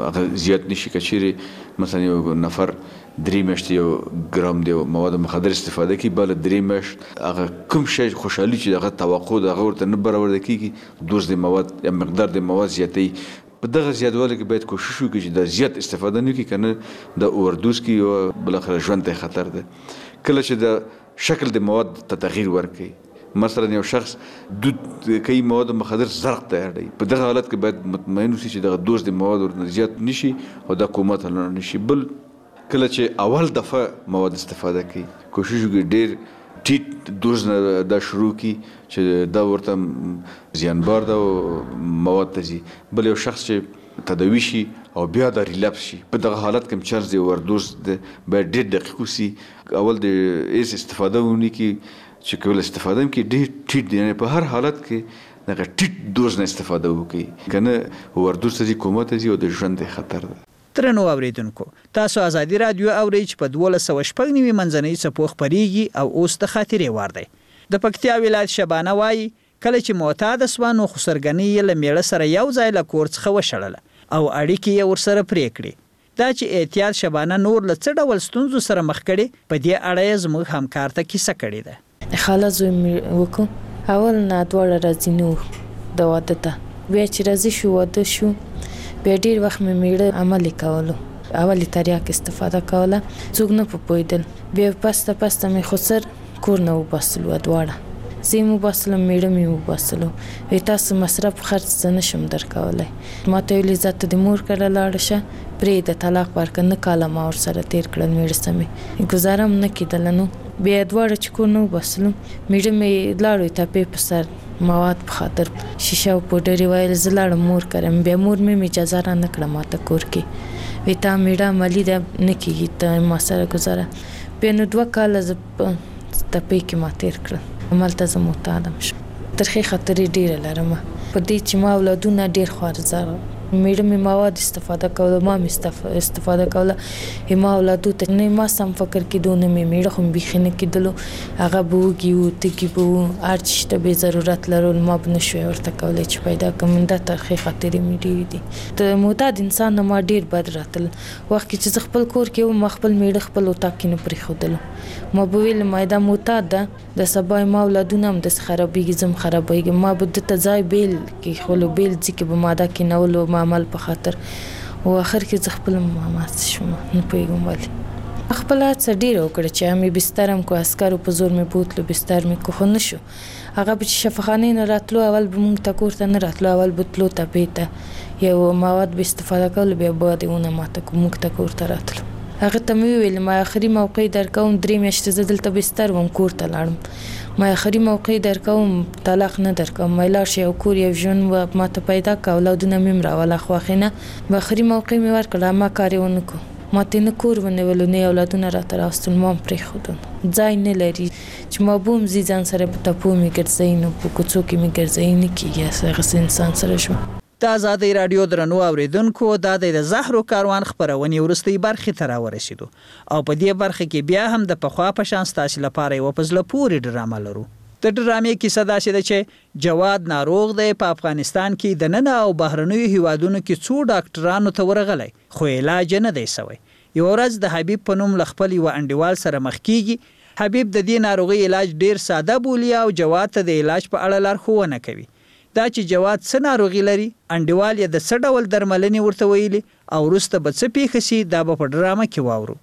د زیات نشي. که چیرې مثلا یو نفر 3 میاشتې 1 ګرام د مواد مخدر استفاده کوي، بل 3 میاشت هغه کوم شی خوشحالي چې هغه توقع د هغه ورته نه برابر کیږي، دوز د مواد یا مقدار د مواد زیاتوي. په دغه زیاتوالی کې باید کوشش وکړي چې د زیات استفاده نه وکړي، کنه د اووردوز کې او بلاخره ژوند ته خطر ده. کله چې د شکل د مواد ته تغییر ورکړي، مثلا یو شخص دود کوي مواد مخدر زرق ته اړي، په دغه حالت کې باید مطمئن اوسي چې دغه دوز د مواد ورنه زیات نشي او د کومت نه نشي. بل کله چې اول دفعه مواد استفاده کوي، کوشش وکړي ډېر ټیټ دوز نه دا شروع کی چې دا ورته زیانبار ده او مواد ته ځي. بل یو شخص چې تداوی شي او بیا دا ریلپس شي، په دغه حالت کې هم چانس دی اووردوز باید ډېر دقیق اوسي. اول د ایس استفاده ونی کی چې کول استفاده هم کې ډېر ټیټ دی، یعنې په هر حالت کې دغه ټیټ دوز نه استفاده وکړي، کنه اووردوز ته ځي کومه ته ځي او د ژوند خطر ده. ترنو اوریدونکو، تاسو ازادي رادیو اورئ چې په 1290 منځنۍ څپو خپرېږي او اوس د خاطرې وار دی. د پکتیا ولایت شبانه وایي کله چې معتاد سوه نو خسرګنۍ یې له میړه سره یو ځای له کور څخه وشړله او اړیکې یې ورسره پرې کړې. دا چې احتیاط شبانه نور له څه ډول ستونزو سره مخ کړي، په دې اړه یې زموږ همکار ته کیسه کړې ده. خاله زوی مې وکړو، اول نه دواړه راځي نو د واده ته، بیا چې راځي شو واده شو، بیا ډېر وخت مې میړه عمل کولو، اولې تریاک استفاده کوله، څوک نه پوهېدل. بیا پسته مې خسر کور نه وباسلو، دواړه زه یې وباسلم، میړه مې وباسلو. وایي تاسو مصرف خرڅ زه نشم درکولی. ما ته ویلې ځه ته د مور کره لاړه شه، پرېږده طلاق ورکړه. 9 کاله ما ورسره تېر کړل، میړه سره مې ګزاره هم نه کېدله. نو بیا دواړه چې کور نه وباسلو، میړه مې لاړو تپې په سر مواد په خاطر شیشه او پوډر ویل، زه لاړم مور کرم. بیا مور مې اجازه را نه کړه ماته کور کې، وی تا میړه عملي ده نه کېږي، ته ما سره ګزاره. بیا نو 2 کاله زه په تپې کې ما تېر کړل، هملته زه معتادم شم. ترخې خطرې ډېره لرم په دې چې ما اولادونه ډېر خوارزاره، میړه مې مواد استفاده کوله، ما مې استفاده کوله، ما اولادو ته نه ما سم فکر کېدو، نه مې میړه خو بیخي نه کېدلو، هغه به وږي وو تږي به وو، هر څه شته بې ضرورت لرل، ما به نه شوی ورته کولی چې پیدا کړم. دا ترخې خاطرې مې ډېرې دي. د معتاد انسان نه ما ډېر بد راتل. وخت کې چې زه خپل کور کې وم، ما خپل میړه خپل اتاق کې نه پرېښودلو. ما به ویل ما دا معتاد ده، د سبا ما اولادونه هم داسې خرابېږي، زه هم خرابېږم. ما به ده ته ځای بیل کېښولو، بیل ځای کې به ما دا کېنولو عمل په خاطر، او اخر کې زه خپل مامات شوم، نه پوهېږم ولې. خپل هڅه ډېره وکړه چې مې بستر هم کو، عسکرو په زور مې بوتلو، بستر مې کو، خو نه شو. هغه به چې شفاخانې نه راتلو، اول به موږ ته کور ته نه راتلو، اول به تلو تپې ته، یو مواد به استفاده کولو، بیا به دې ونه ماته کو، موږ ته کور ته راتلو. هغه ته مې وویل ما آخري موقع درکوم، 3 میاشتې زه دلته بستر وم، کور ته لاړم، ما آخري موقع درکوم، طلاق نه درکوم، ما لاړ شي یو کور یو ژوند ما ته پیدا کړه، اولادونه مې هم راوله خوښې نه. به آخري موقع مې ورکړه، ما کار یې ونه کړو، ما ته نه کور ونیولو، نه اولادونه راته راوستل، ما هم پرېښودل. ځای نه لري چې ما به هم ځي ځان سره په تپو مې ګرځوي، نو په کوڅو کې مې ګرځوي نه کېږي، هغسې انسان سره شو. د ازادۍ رادیو درنو اوریدونکو، دا د زهرو کاروان خپرونې وروستۍ برخې ته راورسېدو او په دې برخه کې بیا هم د پخوا په شان ستاسو لپاره یوه په زړه پورې ډرامه لرو. د ډرامې کیسه داسې ده چې جواد ناروغ دی، په افغانستان کې دننه او بهرنیو هیوادونو کې څو ډاکټرانو ته ورغلی، خو علاج نه دی سوی. یوه ورځ د حبیب په نوم له خپل یوه انډیوال سره مخ کیږي. حبیب د دې ناروغۍ علاج ډیر ساده بولي او جواد ته د علاج په اړه لارښوونه کوي. دا چې جواد څه ناروغي لري، انډیوال یې د څه ډول درملنې ورته ویلي او وروسته به څه پیښه شي، دا به په ډرامه کې واورو.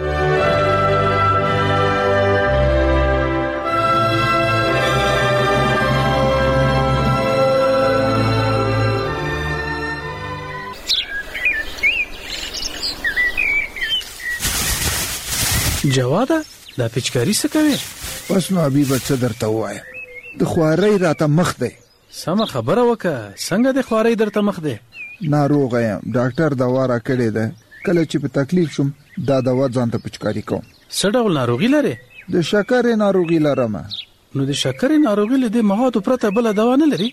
جواده دا پچکاری څه کوي؟ بس نو حبیب څه درته وایم، د خوارۍ راته مخ دی. سمه خبره وکړه، څنګه د خوارۍ درته مخ دی؟ ناروغ یم، ډاکټر دوا را کړې ده، کله چې په تکلیف شم دا دوا ځان ته پچکاری کوم. څه ډول ناروغي لري؟ د شکرې ناروغي لرم. نو د شکرې ناروغي له دې موادو پرته بله دوا نه لري؟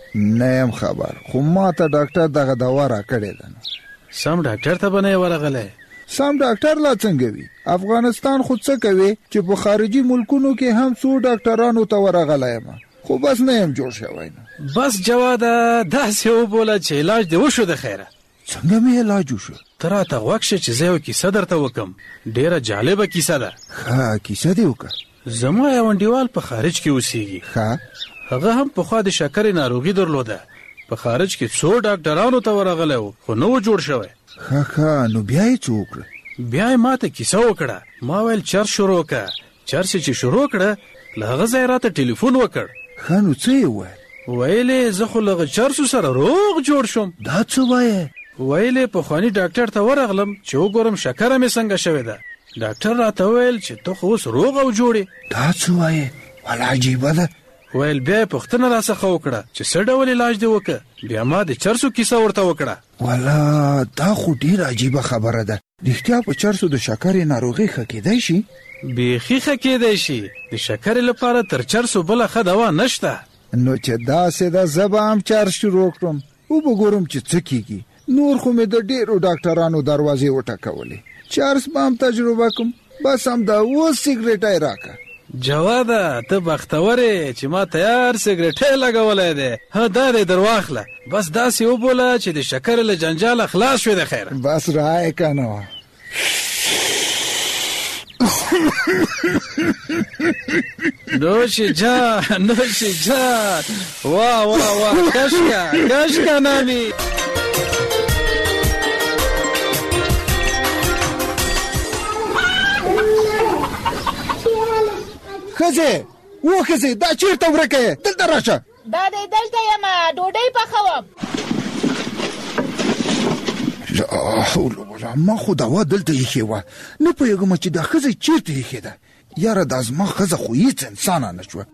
نه خبر خو ما ته ډاکټر دغه دوا را کړې ده. سم ډاکټر ته بنه ورغله. سم ډاکټر لا څنګه وي؟ افغانستان خو څه کوي چې په خارجي ملکونو کې هم څو ډاکټرانو ته ورغلای ما خو بس نه هم جوړ شوی نه. بس جواد داسې وبوله چې علاج دی وشو د خیره. څنګه مې علاج وشو؟ ترا ته وښه چې زه یو کیسه درته وکم. ډیره جالبه کیسه ده. ها کیسه دی وکړه. زما یو انډیوال په خارج کې اوسېږي. ها هغه هم په خوا د شکرې ناروغي درلوده. په خارج کې څو ډاکټرانو ته ورغلی و خو نه و جوړ شوی. ها نو بیا یې څه وکړه؟ بیا یې ما ته کیسه وکړه. ما ویل چرس شروع کړه. چرس چې شروع کړه له هغه ځای راته ټلیفون وکړ. ښه نو څه یې وویل؟ ویلې زه خو له چرسو سره روغ جوړ شوم. دا څه وایې؟ ویلې پخواني ډاکټر ته ورغلم چې وګورم شکره مې څنګه شوې ده. ډاکټر راته ویل چې ته خو اوس روغ او جوړې. دا څه وایې؟ والا عجیبه ده. ویل بیا پوښتنه راڅخه وکړه چې څه ډول علاج دی وکړه. بیا ما د چرسو کیسه ورته وکړه. والا دا خو ډیره عجیبه خبره ده. رښتیا په چرسو د شکرې ناروغي ښه کېدای شي؟ بیخي ښه کېدای شي. د شکرې لپاره تر چرسو بله ښه دوا نشته. نو چې داسې ده زه به هم چرس شروع کړم او به ګورم چې څه کېږي. نور خو مې د ډېرو ډاکټرانو دروازې وټکولې. چرس به هم تجربه کوم. بس هم دا اوس سیګریټی راکړه. جواده ته بختوره چې ما تیار سیګریټ لګولای دی. ها دا دې درواخله. بس داسې وبوله چې د شکر له جنجال خلاص شوی د خیره. بس راي کنه. نوش جان واه واه واه کشکا نامی. خزه دا چیرته ورکه؟ دلته راشه. دا دلته یم ډوډۍ پخوم. ما خو دوا دلته ایښې وه. نه پوهېږم چې دا ښځه چیرته ایښې ده. یاره دا زما ښځه خو هېڅ انسانه نه شوه.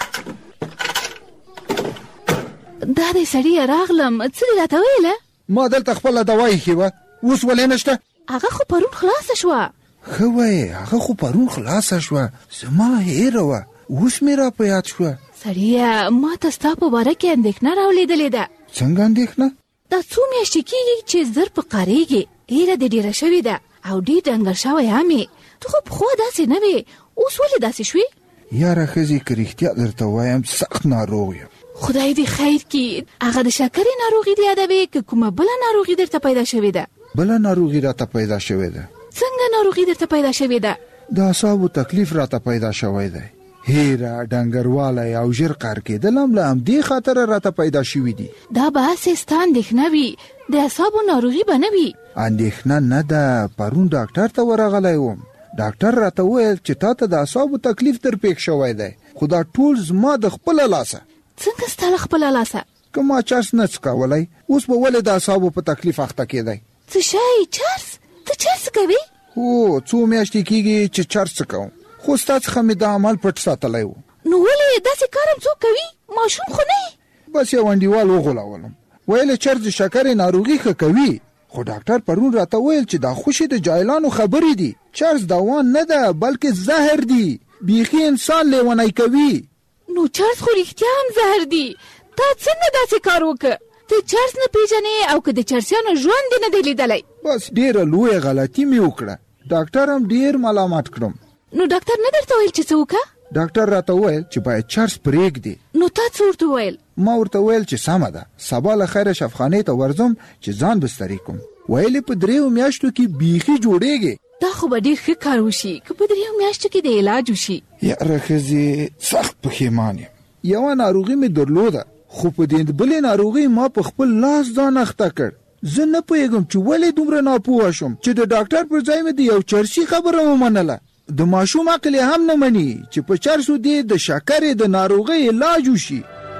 دا دی سړي راغلم. څه دې راته ویله؟ ما دلته خپله دوا ایښې وه. اوس ولې نشته؟ هغه خو پرون خلاصه شوه. ښه وایې هغه خو پرون خلاصه شوه. زما هېره وه. اوس مې را په یاد شوه. سړیه ما ته ستا په باره کې اندېښنه راولیدلې ده. څنګه اندېښنه؟ دا څو میاشتې کېږي چې زر په قاریږي. ایره دې ډېره شوې ده او ډېر ډنګر شوی هم یې. ته خو پخوا داسې نه وې. اوس ولې داسې شوې؟ یاره ښځې که رښتیا درته وایم سخت ناروغ یم. خدای دې خیر کړي. هغه د شکرې ناروغي دې یادوې که کومه بله ناروغي درته پیدا شوې ده؟ بله ناروغي راته پیدا شوې ده. څنګه ناروغي درته پیدا شوې ده؟ د اعصابو تکلیف راته پیدا شوی دی. هیره ډنګروالی او ژر قهر کېدل هم له همدې خاطره راته پیدا شوي دي. دا به هسې ستا اندېښنه وي. د اعصابو ناروغي به نه وي. اندېښنه نه ده. پرون ډاکټر ته ورغلی وم. ډاکټر راته وویل چې تا ته د اعصابو تکلیف در پیښ شوی دی. خو دا ټول زما د خپله لاسه. څنګه ستا له خپله لاسه؟ که ما چرس نه څکولی اوس به ولې د اعصابو په تکلیف اخته کېدی؟ څه شی؟ چرس؟ ته چرس کوې؟ هو څو میاشتې کېږي چې چرس څکوم. خو ستا څخه مې دا عمل پټ ساتلی و. نو ولې داسې کار هم څوک کوي؟ ماشوم خو نه یې؟ بس یو انډیوال وغولولم. ویل چرس د شکرې ناروغي ښه کوي. خو ډاکټر پرون راته ویل چې دا خوشې د جاهلانو خبرې دي. چرس دوا نه ده بلکې زهر دی. بیخي انسان لیونی کوي. نو چرس خو رښتیا هم زهر دی. تا څنګه داسې کار وکړه؟ ته چرس نه پیژنې او که د چرسیانو ژوند دې نه دی لیدلی؟ بس ډېره لویه غلطي مې وکړه. ډاکټر هم ډېر ملامت کړم. نو ډاکټر نه درته ویل چې څه وکړه؟ ډاکټر راته ویل چې باید چرس پرېږدي. نو تا څه ورته ویل؟ ما ورته ویل چې سمه ده. سبا له خیره شفخانې ته ورځم چې ځان بستري کوم. ویلې په 3 میاشتو کې بیخي جوړېږي. دا خو به ډېر ښه کار وشي که په 3 میاشتو کې د علاج وشي. یاره ښځې سخت پښیمان یم. یوه ناروغي مې درلوده خو په دې بلې ناروغي ما په خپل لاس ځان اخته کړ. زه نه پوهېږم چې ولې دومره ناپوه شوم چې د ډاکټر پر ځای مې د یو چرسي خبره ومنله. د ماشوم عقل هم نه مني چې په چرسو دې د شکرې د ناروغۍ علاج وشي.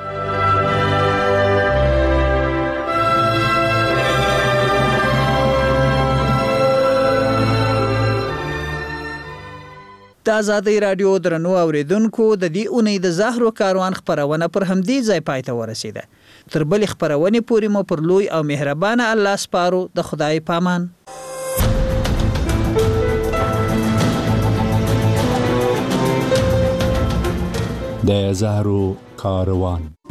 د آزادۍ راډیو درنو اوریدونکو د دې اونۍ د زهرو کاروان خپرونه پر همدې ځای پای ته ورسیده. تر بلې خپرونې پورې مو پر لوی او مهربانه الله سپارو. د خدای پامان. د زهرو کاروان.